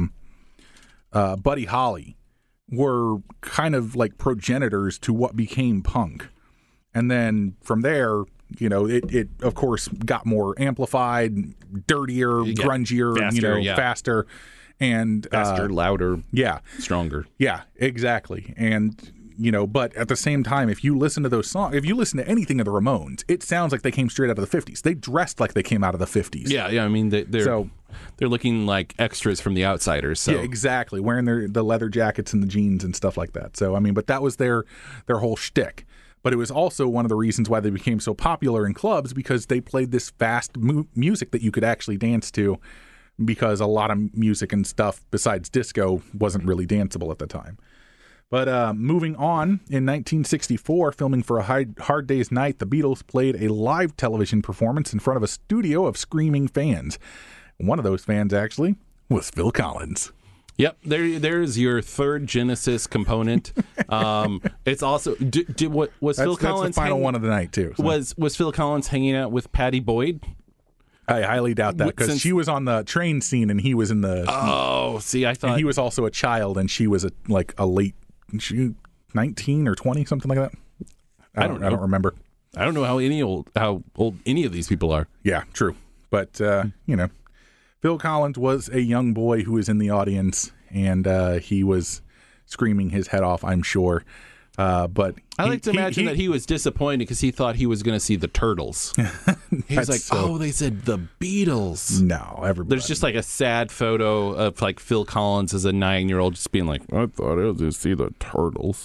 Buddy Holly, were kind of like progenitors to what became punk. And then from there, it of course got more amplified, dirtier, grungier, faster. And faster, louder, yeah, stronger. Yeah, exactly. And but at the same time, if you listen to those songs, if you listen to anything of the Ramones, it sounds like they came straight out of the 50s. They dressed like they came out of the 50s. Yeah. I mean, they're looking like extras from The Outsiders. So. Yeah, exactly. Wearing the leather jackets and the jeans and stuff like that. So, I mean, but that was their whole shtick. But it was also one of the reasons why they became so popular in clubs, because they played this fast music that you could actually dance to, because a lot of music and stuff besides disco wasn't really danceable at the time. But moving on, in 1964, filming for A Hard Day's Night, the Beatles played a live television performance in front of a studio of screaming fans. One of those fans, actually, was Phil Collins. Yep, there's your third Genesis component. It's also was Phil Collins that's the final one of the night too. So. Was Phil Collins hanging out with Patty Boyd? I highly doubt that, because she was on the train scene and he was in the. Oh, see, I thought and he was also a child and she was a late. She 19 or 20, something like that. I don't remember. I don't know how old any of these people are. Yeah, true. But Phil Collins was a young boy who was in the audience, and he was screaming his head off, I'm sure. But I like to imagine that he was disappointed because he thought he was going to see the Turtles. He's like, oh, they said the Beatles. No, everybody. There's just like a sad photo of like Phil Collins as a 9-year-old just being like, I thought I was going to see the Turtles.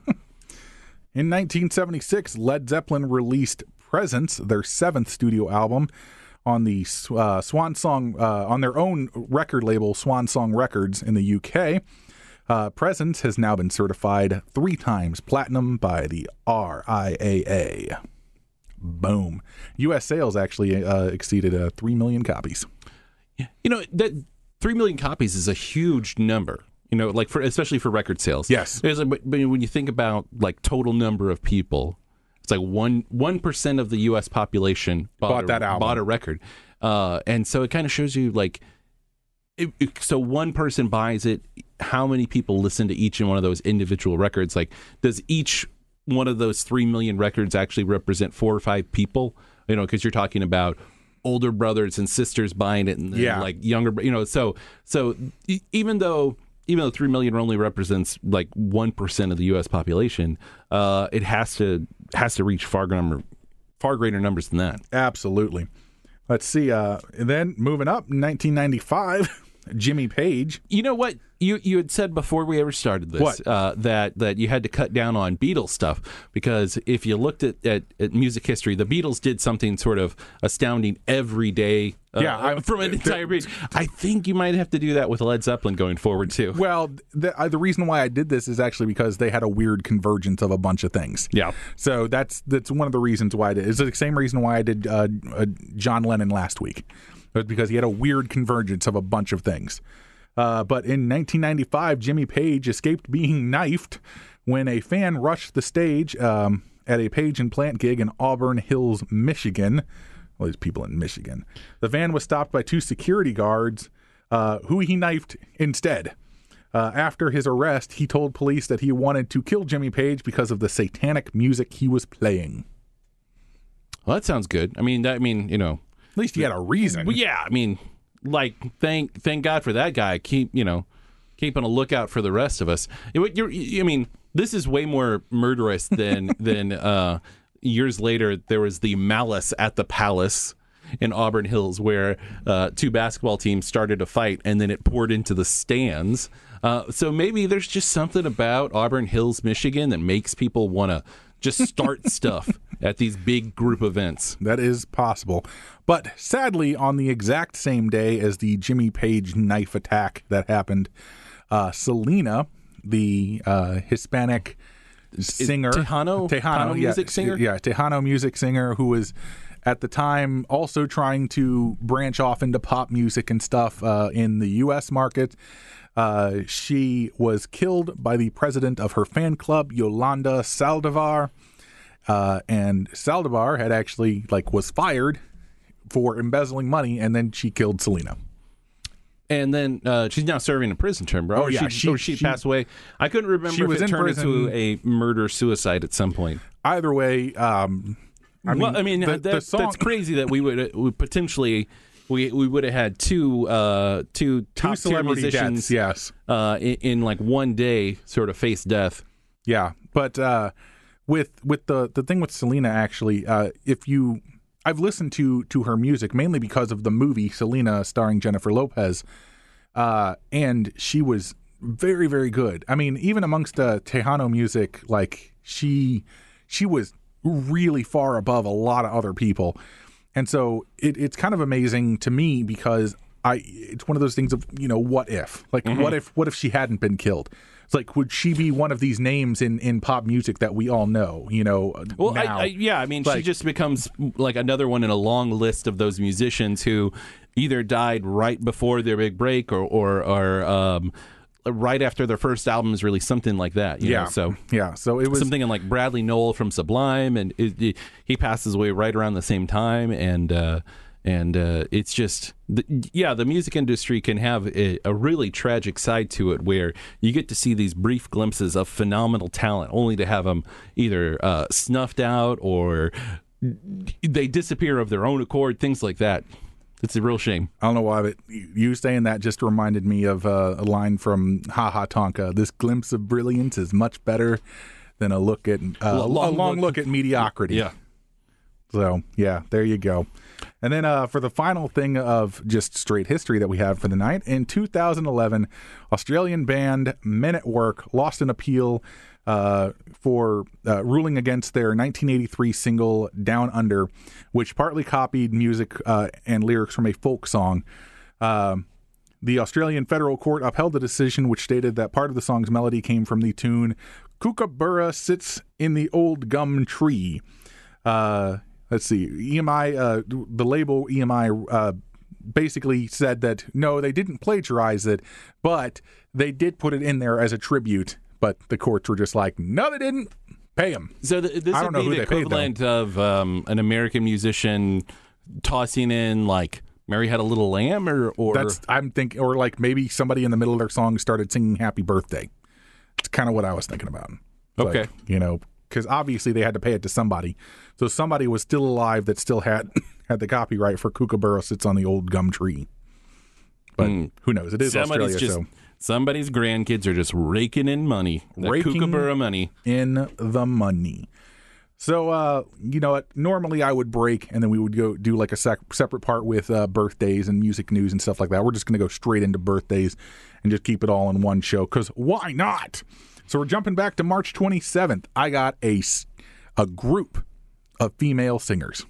In 1976, Led Zeppelin released Presence, their 7th studio album, on the Swan Song, on their own record label, Swan Song Records in the UK. Presence has now been certified 3 times platinum by the RIAA. Boom. U.S. sales actually exceeded 3 million copies. Yeah. That 3 million copies is a huge number. Like especially for record sales. Yes. But when you think about like total number of people, it's like 1% of the U.S. population bought that album, bought a record, and so it kind of shows you like. So one person buys it. How many people listen to each and one of those individual records? Like, does each one of those 3 million records actually represent 4 or 5 people? Because you're talking about older brothers and sisters buying it, and like younger. So even though 3 million only represents like 1% of the U.S. population, it has to reach far greater numbers than that. Absolutely. Let's see. And then moving up, 1995, Jimmy Page. You know what? You had said before we ever started this that you had to cut down on Beatles stuff, because if you looked at music history, the Beatles did something sort of astounding every day. From an entire period. I think you might have to do that with Led Zeppelin going forward too. Well, the reason why I did this is actually because they had a weird convergence of a bunch of things. Yeah. So that's one of the reasons why I did. It's the same reason why I did John Lennon last week. It was because he had a weird convergence of a bunch of things. But in 1995, Jimmy Page escaped being knifed when a fan rushed the stage at a Page and Plant gig in Auburn Hills, Michigan. Well, these people in Michigan. The van was stopped by 2 security guards who he knifed instead. After his arrest, he told police that he wanted to kill Jimmy Page because of the satanic music he was playing. Well, that sounds good. At least he had a reason. Well, yeah, thank God for that guy. Keeping a lookout for the rest of us. This is way more murderous than years later there was the Malice at the Palace in Auburn Hills, where 2 basketball teams started a fight and then it poured into the stands. So maybe there's just something about Auburn Hills, Michigan that makes people want to just start stuff at these big group events. That is possible. But sadly, on the exact same day as the Jimmy Page knife attack that happened, Selena, the Hispanic singer, Tejano music singer? Yeah, Tejano music singer who was at the time also trying to branch off into pop music and stuff in the U.S. market. She was killed by the president of her fan club, Yolanda Saldivar. And Saldivar had actually was fired for embezzling money, and then she killed Selena. And then she's now serving a prison term, bro. Oh, yeah. She passed away. I couldn't remember if it turned into a murder-suicide at some point. Either way, the song, that's crazy that we would potentially... We would have had two top tier musicians, deaths, yes, in one day, sort of face death. Yeah, but with the thing with Selena, actually, I've listened to her music mainly because of the movie Selena starring Jennifer Lopez, and she was very, very good. I mean, even amongst Tejano music, she was really far above a lot of other people. And so it's kind of amazing to me because it's one of those things of, what if? What if she hadn't been killed? It's would she be one of these names in pop music that we all know, Well, now? She just becomes another one in a long list of those musicians who either died right before their big break or right after their first album is released, something like that. So it was something in Bradley Nowell from Sublime, and he passes away right around the same time, and it's just the music industry can have a really tragic side to it, where you get to see these brief glimpses of phenomenal talent, only to have them either snuffed out or they disappear of their own accord, things like that. It's a real shame. I don't know why, but you saying that just reminded me of a line from Ha Ha Tonka. This glimpse of brilliance is much better than a long look at mediocrity. Yeah. So, yeah, there you go. And then for the final thing of just straight history that we have for the night, in 2011, Australian band Men at Work lost an appeal for ruling against their 1983 single Down Under, which partly copied music and lyrics from a folk song. The Australian federal court upheld the decision, which stated that part of the song's melody came from the tune Kookaburra Sits in the Old Gum Tree. Let's see, EMI, the label EMI basically said that, no, they didn't plagiarize it, but they did put it in there as a tribute. But the courts were just like, no, they didn't. Pay them. So this would be the equivalent of an American musician tossing in Mary Had a Little Lamb, or I'm thinking, or maybe somebody in the middle of their song started singing Happy Birthday. It's kind of what I was thinking about. Okay, because obviously they had to pay it to somebody, so somebody was still alive that still had the copyright for Kookaburra Sits on the Old Gum Tree. But who knows? It is Australia, somebody's grandkids are just raking in money. Kookaburra money. In the money. So, you know what? Normally I would break, and then we would go do a separate part with birthdays and music news and stuff like that. We're just going to go straight into birthdays and just keep it all in one show, because why not? So we're jumping back to March 27th. I got a group of female singers.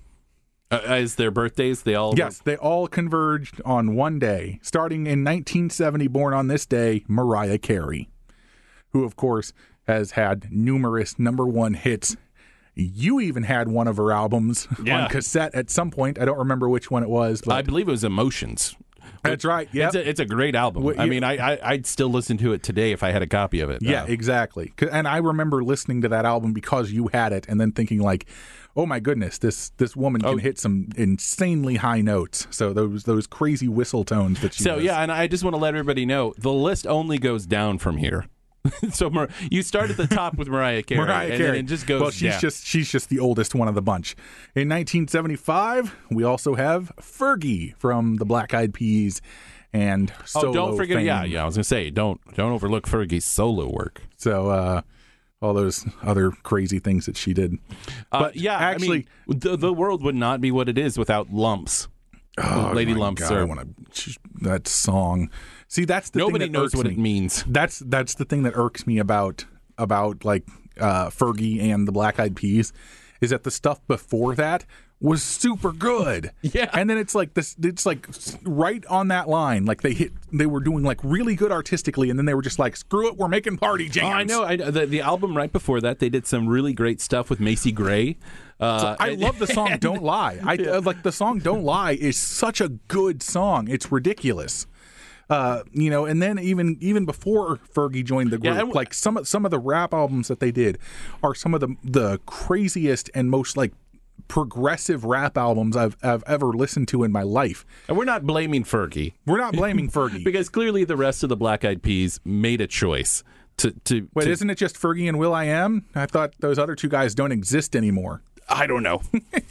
As their birthdays, they all... Yes, they all converged on one day. Starting in 1970, born on this day, Mariah Carey, who, of course, has had numerous number one hits. You even had one of her albums on cassette at some point. I don't remember which one it was. But I believe it was Emotions. That's right. Yeah, it's a great album. I mean, I'd still listen to it today if I had a copy of it. Yeah, exactly. And I remember listening to that album because you had it, and then thinking oh my goodness, this woman can hit some insanely high notes. So those crazy whistle tones that she does. And I just want to let everybody know the list only goes down from here. So you start at the top with Mariah Carey, and then it just goes. Well, she's just the oldest one of the bunch. In 1975, we also have Fergie from the Black Eyed Peas and solo. Don't forget, fame. I was gonna say, don't overlook Fergie's solo work. So all those other crazy things that she did. But actually, the world would not be what it is without Lumps. Lady Lumps. God, that song. See, that's the Nobody thing that knows irks what me. it means. That's the thing that irks me about like Fergie and the Black Eyed Peas, is that the stuff before that was super good. Yeah. And then it's like this. It's like right on that line. Like they were doing like really good artistically, and then they were just like, screw it, we're making party jams. Oh, I know. The album right before that, they did some really great stuff with Macy Gray. I love the song "Don't Lie." Like the song "Don't Lie" is such a good song. It's ridiculous. And then even before Fergie joined the group, like some of the rap albums that they did are some of the craziest and most like progressive rap albums I've ever listened to in my life. And we're not blaming Fergie. We're not blaming Fergie because clearly the rest of the Black Eyed Peas made a choice to Wait, isn't it just Fergie and will.i.am? I thought those other two guys don't exist anymore. I don't know.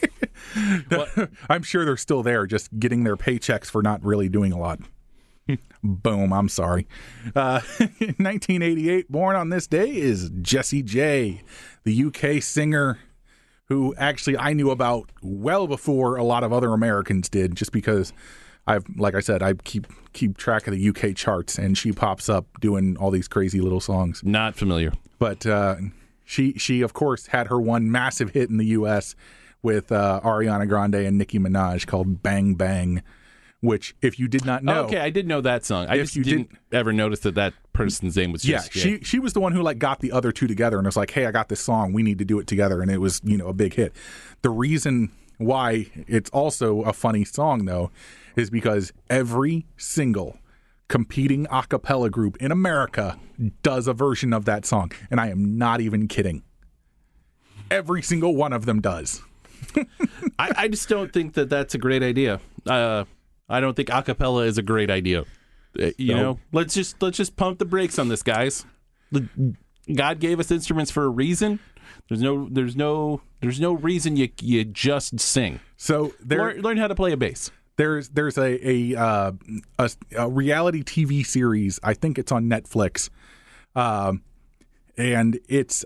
I'm sure they're still there, just getting their paychecks for not really doing a lot. Boom, I'm sorry. 1988, born on this day, is Jessie J, the UK singer who actually I knew about well before a lot of other Americans did, just because like I said, I keep track of the UK charts, and she pops up doing all these crazy little songs. Not familiar. But she of course had her one massive hit in the US with Ariana Grande and Nicki Minaj called Bang Bang, which, if you did not know... Okay, I did know that song. I just didn't ever notice that person's name was just... Yeah, she was the one who like got the other two together and was like, hey, I got this song, we need to do it together, and it was, a big hit. The reason why it's also a funny song, though, is because every single competing a cappella group in America does a version of that song, and I am not even kidding. Every single one of them does. I just don't think that's a great idea. I don't think a cappella is a great idea. Let's just pump the brakes on this, guys. God gave us instruments for a reason. There's no reason you just sing. So learn how to play a bass. There's a reality TV series. I think it's on Netflix, and it's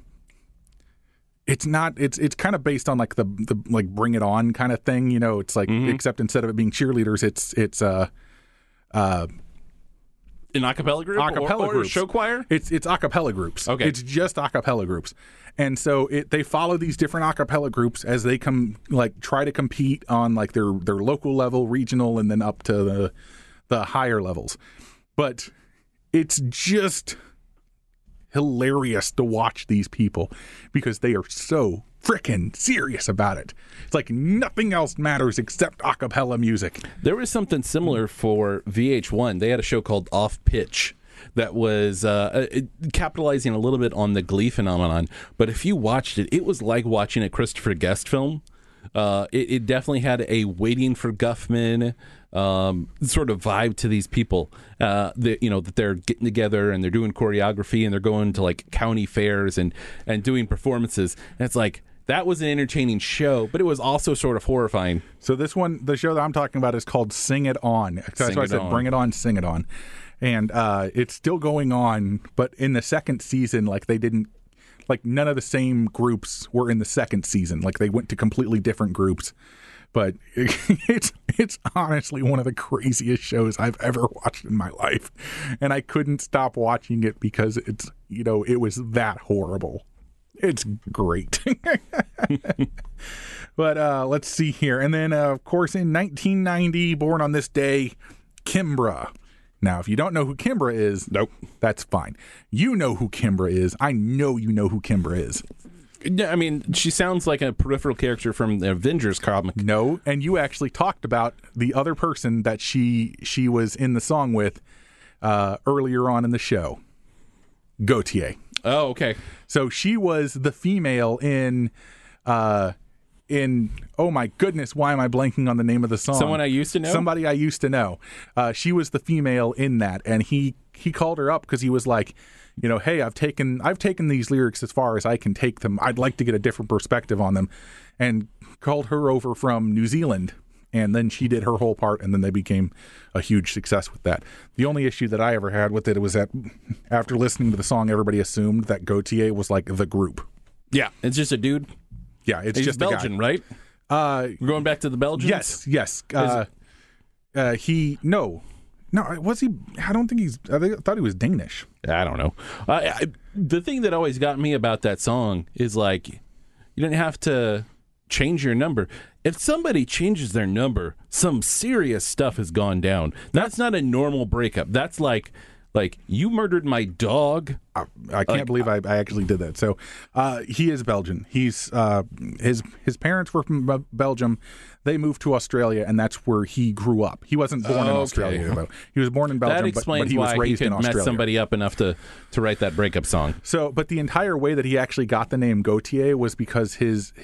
kind of based on like the like Bring It On kind of thing, it's like, except instead of it being cheerleaders, it's an a cappella group or a show choir. It's a cappella groups. Okay, it's just a cappella groups, and so they follow these different a cappella groups as they try to compete on like their local level, regional, and then up to the higher levels. But it's just hilarious to watch these people because they are so freaking serious about it. It's like nothing else matters except a cappella music. There was something similar for VH1. They had a show called Off Pitch that was capitalizing a little bit on the Glee phenomenon. But if you watched it, it was like watching a Christopher Guest film. It definitely had a Waiting for Guffman sort of vibe to these people. That they're getting together and they're doing choreography and they're going to like county fairs and doing performances. And it's like, that was an entertaining show, but it was also sort of horrifying. So the show that I'm talking about is called Sing It On. That's why I said Bring It On, Sing It On. And it's still going on, but in the second season, like they didn't, like none of the same groups were in the second season. Like they went to completely different groups. But it's honestly one of the craziest shows I've ever watched in my life. And I couldn't stop watching it because it was that horrible. It's great. But let's see here. And then, of course, in 1990, born on this day, Kimbra. Now, if you don't know who Kimbra is, nope, that's fine. You know who Kimbra is. I know you know who Kimbra is. I mean, she sounds like a peripheral character from the Avengers comic. No, and you actually talked about the other person that she was in the song with earlier on in the show, Gautier. Oh, okay. So she was the female in oh my goodness, why am I blanking on the name of the song? Someone I used to know? Somebody I used to know. She was the female in that, and he called her up because he was like, hey, I've taken these lyrics as far as I can take them. I'd like to get a different perspective on them, and called her over from New Zealand, and then she did her whole part, and then they became a huge success with that. The only issue that I ever had with it was that after listening to the song, everybody assumed that Gautier was like the group. Yeah, it's just a dude. Yeah, it's He's just Belgian, right? We're going back to the Belgians. Yes. No, was he? I don't think he's. I thought he was Danish. I don't know. The thing that always got me about that song is like, you didn't have to change your number. If somebody changes their number, some serious stuff has gone down. That's not a normal breakup. That's like you murdered my dog. I can't believe I actually did that. So he is Belgian. He's his parents were from Belgium. They moved to Australia, and that's where he grew up. He wasn't born in Australia, though. He was born in Belgium, that explains but he was why raised he in could Australia. mess somebody up enough to write that breakup song. So, but the entire way that he actually got the name Gautier was because his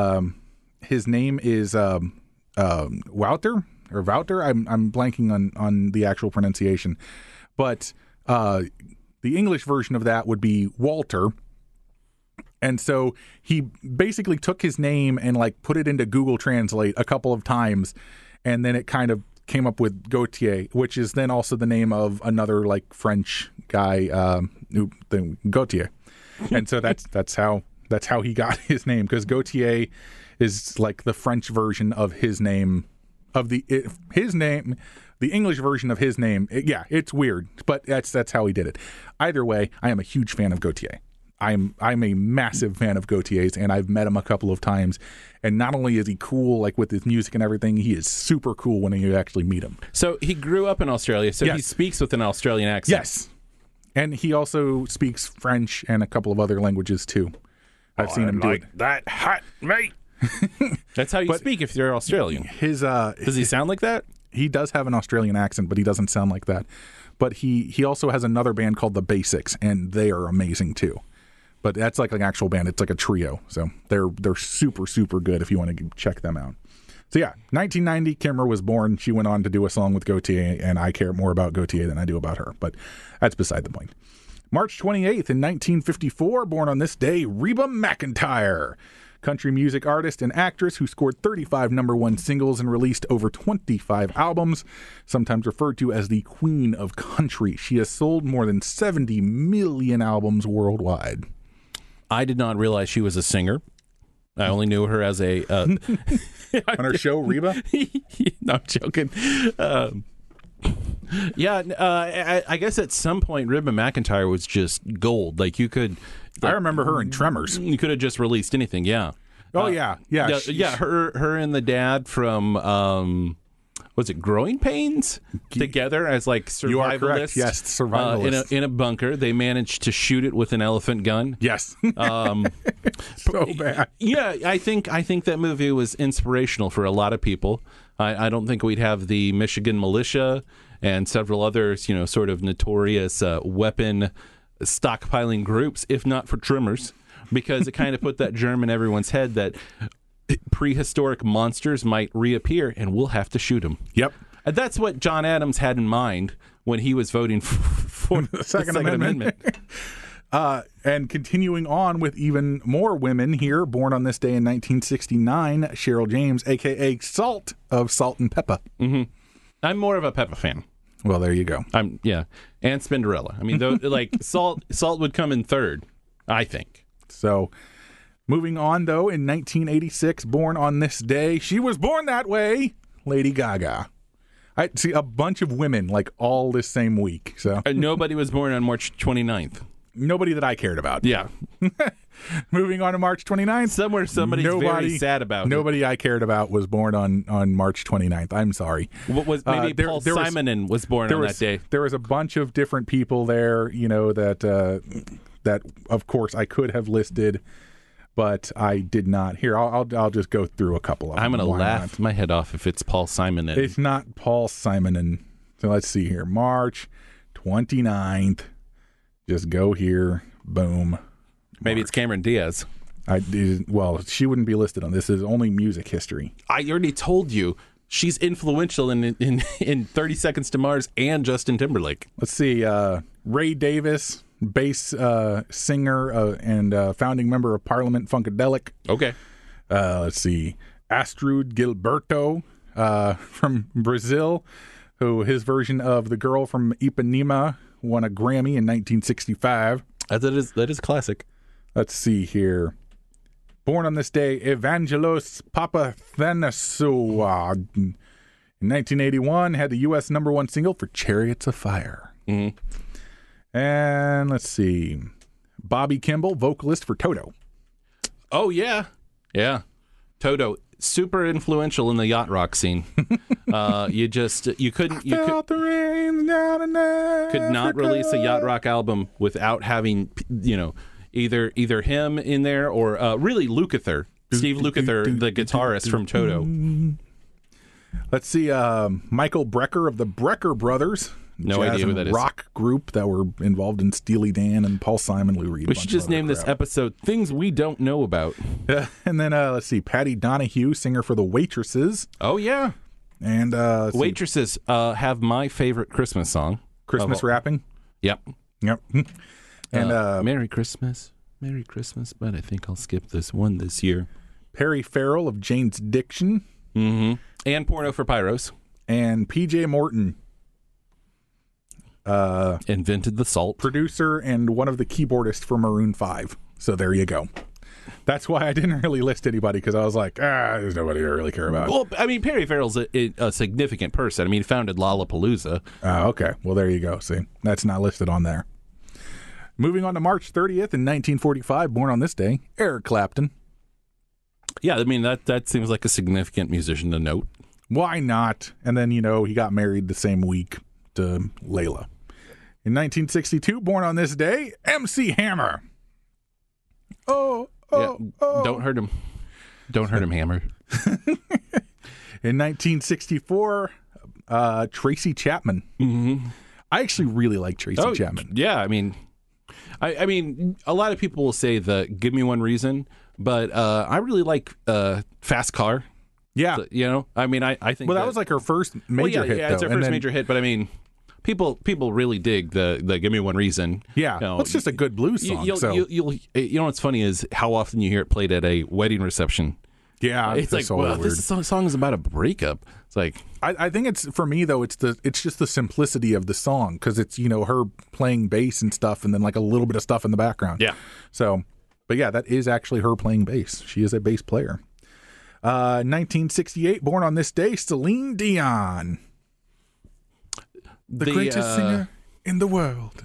name is Wouter or Wouter. I'm blanking on the actual pronunciation, but the English version of that would be Walter. And so he basically took his name and like put it into Google Translate a couple of times, and then it kind of came up with Gautier, which is then also the name of another like French guy, Gautier. And so that's how he got his name, because Gautier is like the French version of his name, his name. The English version of his name, it's weird, but that's how he did it. Either way, I am a huge fan of Gautier. I'm a massive fan of Gautier's, and I've met him a couple of times. And not only is he cool, like with his music and everything, he is super cool when you actually meet him. So he grew up in Australia, so he speaks with an Australian accent. Yes, and he also speaks French and a couple of other languages too. I've seen him do it. That hot mate. That's how you speak if you're Australian. Does he sound like that? He does have an Australian accent, but he doesn't sound like that. But he also has another band called The Basics, and they are amazing too. But that's like an actual band. It's like a trio. So they're super, super good if you want to check them out. So yeah, 1990, Kimmer was born. She went on to do a song with Gautier, and I care more about Gautier than I do about her. But that's beside the point. March 28th in 1954, born on this day, Reba McEntire. Country music artist and actress who scored 35 number one singles and released over 25 albums, sometimes referred to as the Queen of Country. She has sold more than 70 million albums worldwide. I did not realize she was a singer. I only knew her as a... On her show, Reba? No, I'm joking. I guess at some point, Reba McEntire was just gold. Like you could... I remember her in Tremors. You could have just released anything, yeah. Oh, yeah. Her and the dad from... was it Growing Pains? Together as like survivalists. You are correct. Yes, survivalists. In a bunker. They managed to shoot it with an elephant gun. Yes. So bad. Yeah, I think that movie was inspirational for a lot of people. I don't think we'd have the Michigan militia and several others, sort of notorious weapon stockpiling groups, if not for Tremors, because it kind of put that germ in everyone's head that prehistoric monsters might reappear and we'll have to shoot them. Yep. And that's what John Adams had in mind when he was voting for the Second Amendment. And continuing on with even more women here, born on this day in 1969, Cheryl James, a.k.a. Salt of Salt and Peppa. Mm-hmm. I'm more of a Peppa fan. Well, there you go. And Spinderella. I mean, like Salt would come in third, I think. So, moving on though, in 1986, born on this day, she was born that way, Lady Gaga. I see a bunch of women like all this same week. So nobody was born on March 29th. Nobody that I cared about. Yeah. Moving on to March 29th. Somewhere somebody's very sad about nobody I cared about was born on March 29th. I'm sorry. What was maybe Paul Simonon was born on that day. There was a bunch of different people there, that of course I could have listed, but I did not. Here, I'll just go through a couple of them. I'm going to laugh my head off if it's Paul Simonon. It's not Paul Simonon. So let's see here. March 29th. Just go here. Boom. Maybe it's Cameron Diaz. Well, she wouldn't be listed on this. Is only music history. I already told you she's influential in 30 Seconds to Mars and Justin Timberlake. Let's see. Ray Davis, bass singer and founding member of Parliament Funkadelic. Okay. Let's see. Astrud Gilberto from Brazil, who his version of The Girl from Ipanema won a Grammy in 1965. That is classic. Let's see here. Born on this day, Evangelos Papathanassiou In 1981, had the U.S. #1 single for Chariots of Fire. And let's see. Bobby Kimball, vocalist for Toto. Oh, yeah. Yeah. Toto, super influential in the yacht rock scene. You couldn't could not release a yacht rock album without having, either him in there or really Lukather, Steve Lukather, the guitarist from Toto. Let's see. Michael Brecker of the Brecker Brothers. No jazz idea who and that is. Rock group that were involved in Steely Dan and Paul Simon, Lou Reed. We should just name this episode Things We Don't Know About. And then let's see, Patty Donahue, singer for the Waitresses. Oh, yeah. And Waitresses have my favorite Christmas song. Christmas rapping. Yep. Yep. And Merry Christmas, but I think I'll skip this one this year. Perry Farrell of Jane's Addiction. Mm-hmm. And Porno for Pyros. And P.J. Morton. Invented the salt. Producer and one of the keyboardists for Maroon 5. So there you go. That's why I didn't really list anybody, because I was like, there's nobody I really care about. Well, I mean, Perry Farrell's a significant person. I mean, he founded Lollapalooza. Okay. Well, there you go. See, that's not listed on there. Moving on to March 30th in 1945, born on this day, Eric Clapton. Yeah, I mean, that seems like a significant musician to note. Why not? And then, he got married the same week to Layla. In 1962, born on this day, MC Hammer. Oh. Don't hurt him. Don't hurt him, Hammer. In 1964, Tracy Chapman. Mm-hmm. I actually really like Tracy Chapman. Yeah, I mean, a lot of people will say the "Give Me One Reason," but I really like "Fast Car." Yeah, so, I mean, I think. Well, that was like her first major hit. Yeah, it's her first major hit. But I mean, people really dig the "Give Me One Reason." Yeah, well, it's just a good blues song. What's funny is how often you hear it played at a wedding reception. Yeah, it's like, well, this song is about a breakup. It's like, I think it's, for me though, it's just the simplicity of the song, because it's her playing bass and stuff, and then like a little bit of stuff in the background. Yeah. So, but yeah, that is actually her playing bass. She is a bass player. 1968, born on this day, Celine Dion, the greatest singer in the world.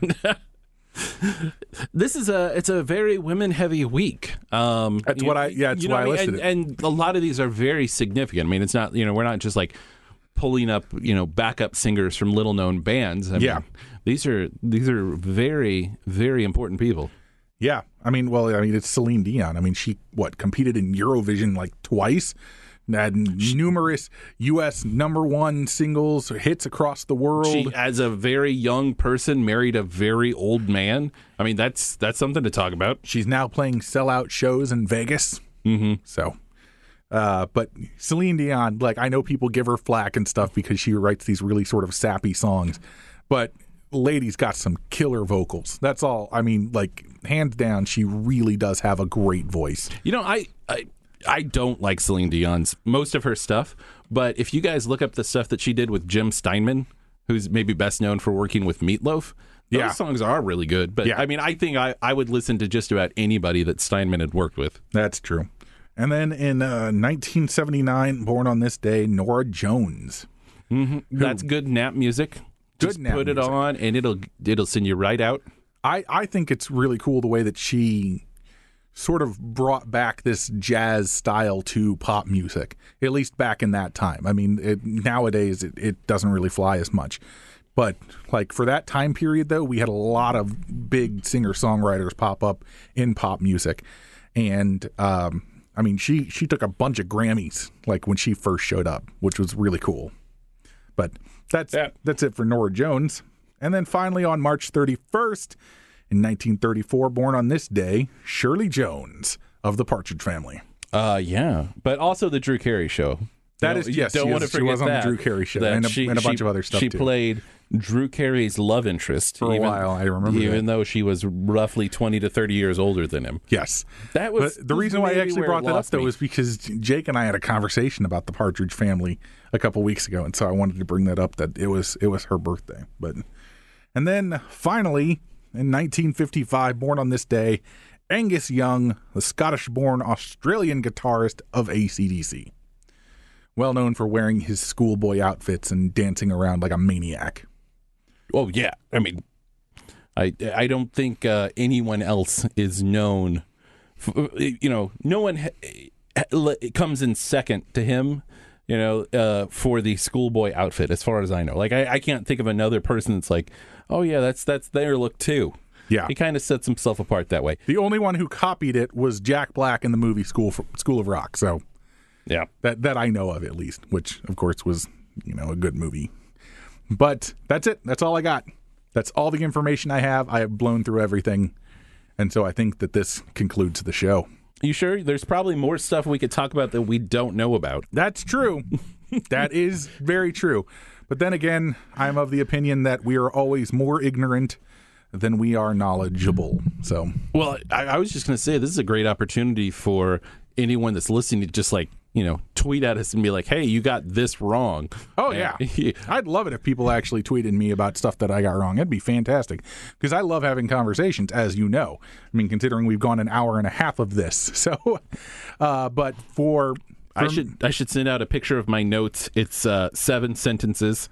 This is it's a very women heavy week. That's why I listed it. And a lot of these are very significant. I mean, it's not, we're not just like pulling up, backup singers from little known bands. I mean, these are very, very important people. Yeah. I mean, it's Celine Dion. I mean, she competed in Eurovision like twice. Had numerous U.S. #1 singles, hits across the world. She, as a very young person, married a very old man. I mean, that's something to talk about. She's now playing sellout shows in Vegas. Mm-hmm. So, but Celine Dion, I know people give her flack and stuff because she writes these really sort of sappy songs, but lady's got some killer vocals. That's all. I mean, hands down, she really does have a great voice. I don't like Celine Dion's most of her stuff, but if you guys look up the stuff that she did with Jim Steinman, who's maybe best known for working with Meatloaf, those songs are really good. But I mean, I think I would listen to just about anybody that Steinman had worked with. That's true. And then in 1979, born on this day, Norah Jones. Mm-hmm. That's good nap music. Just put it on, and it'll send you right out. I think it's really cool the way that she sort of brought back this jazz style to pop music, at least back in that time. I mean, nowadays it doesn't really fly as much. But for that time period, though, we had a lot of big singer-songwriters pop up in pop music. And, I mean, she took a bunch of Grammys, when she first showed up, which was really cool. But that's it for Norah Jones. And then finally on March 31st, in 1934, born on this day, Shirley Jones of the Partridge Family. Yeah, but also the Drew Carey Show. She was on the Drew Carey Show and a bunch of other stuff too. She played Drew Carey's love interest for a while. I remember, even though she was roughly 20 to 30 years older than him. Yes, but the reason why I actually brought that up though is because Jake and I had a conversation about the Partridge Family a couple weeks ago, and so I wanted to bring that up. That it was her birthday, and then finally. In 1955, born on this day, Angus Young, the Scottish-born Australian guitarist of AC/DC. well known for wearing his schoolboy outfits and dancing around like a maniac. Oh, yeah. I mean, I don't think anyone else is known. No one comes in second to him, for the schoolboy outfit, as far as I know. Like, I can't think of another person that's like, oh, yeah, that's their look, too. Yeah. He kind of sets himself apart that way. The only one who copied it was Jack Black in the movie School of Rock. So, yeah, that I know of, at least, which, of course, was, a good movie. But that's it. That's all I got. That's all the information I have. I have blown through everything. And so I think that this concludes the show. You sure? There's probably more stuff we could talk about that we don't know about. That's true. That is very true. But then again, I'm of the opinion that we are always more ignorant than we are knowledgeable. So, well, I was just going to say, this is a great opportunity for anyone that's listening to just tweet at us and be like, hey, you got this wrong. Oh, yeah. I'd love it if people actually tweeted me about stuff that I got wrong. It'd be fantastic because I love having conversations, as you know. I mean, considering we've gone an hour and a half of this. So, but I should send out a picture of my notes. It's 7 sentences.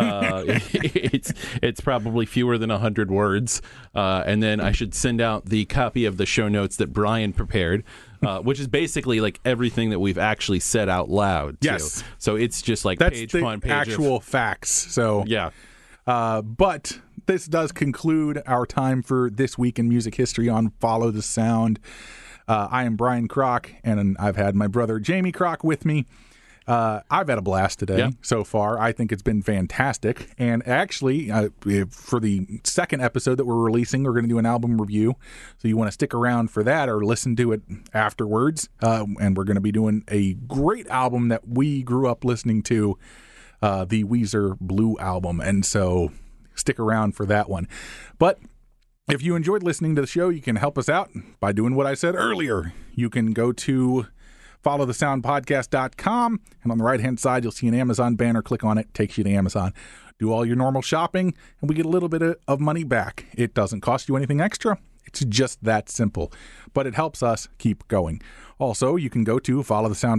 It's probably fewer than 100 words. And then I should send out the copy of the show notes that Brian prepared, which is basically like everything that we've actually said out loud, too. Yes. So it's just like that's page the upon page actual facts. So yeah. But this does conclude our time for This Week in Music History on Follow the Sound. I am Brian Kroc, and I've had my brother Jamie Kroc with me. I've had a blast today so far. I think it's been fantastic. And actually, for the second episode that we're releasing, we're going to do an album review. So you want to stick around for that or listen to it afterwards. And we're going to be doing a great album that we grew up listening to, the Weezer Blue album. And so stick around for that one. But if you enjoyed listening to the show, you can help us out by doing what I said earlier. You can go to followthesoundpodcast.com, and on the right-hand side, you'll see an Amazon banner. Click on it, takes you to Amazon. Do all your normal shopping, and we get a little bit of money back. It doesn't cost you anything extra. It's just that simple, but it helps us keep going. Also, you can go to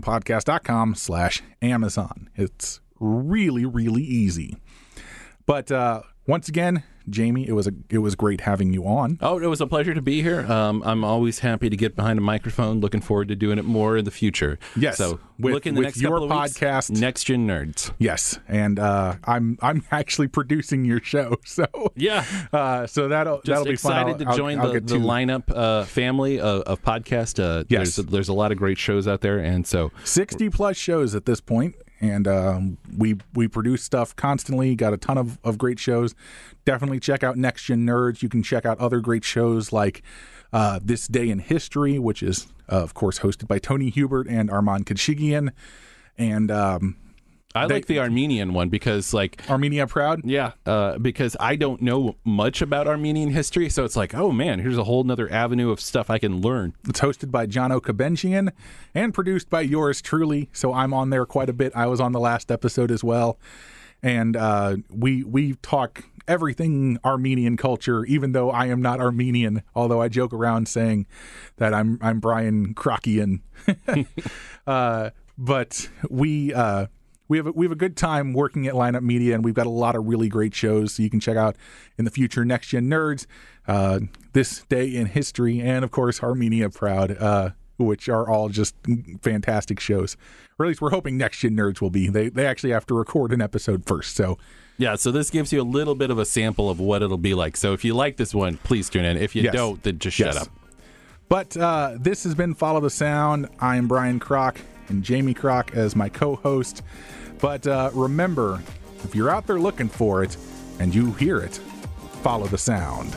followthesoundpodcast.com/Amazon. It's really, really easy. But once again, Jamie, it was great having you on. Oh, it was a pleasure to be here. I'm always happy to get behind a microphone. Looking forward to doing it more in the future. Yes. So look in the next your couple of podcast, weeks, Next Gen Nerds. Yes, and I'm actually producing your show. So yeah. So that'll be fun. Excited to join the lineup family of podcast. Yes. There's a lot of great shows out there, and so 60 plus shows at this point. And we produce stuff constantly, got a ton of great shows. Definitely check out Next Gen Nerds. You can check out other great shows like This Day in History, which is, of course, hosted by Tony Hubert and Armand Kachigian. And I like the Armenian one because, like... Armenia Proud? Yeah, because I don't know much about Armenian history, so it's like, oh man, here's a whole nother avenue of stuff I can learn. It's hosted by Jono Kabenjian and produced by yours truly, so I'm on there quite a bit. I was on the last episode as well. And we talk everything Armenian culture, even though I am not Armenian, although I joke around saying that I'm Brian Krocian. But we have a good time working at Lineup Media, and we've got a lot of really great shows. So you can check out in the future Next Gen Nerds, This Day in History, and of course Armenia Proud, which are all just fantastic shows. Or at least we're hoping Next Gen Nerds will be. They actually have to record an episode first. So yeah, so this gives you a little bit of a sample of what it'll be like. So if you like this one, please tune in. If you don't, then just shut up. But this has been Follow the Sound. I am Brian Kroc, and Jamie Kroc as my co-host. But remember, if you're out there looking for it and you hear it, follow the sound.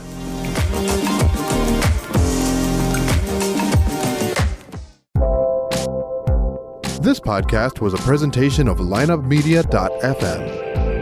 This podcast was a presentation of lineupmedia.fm.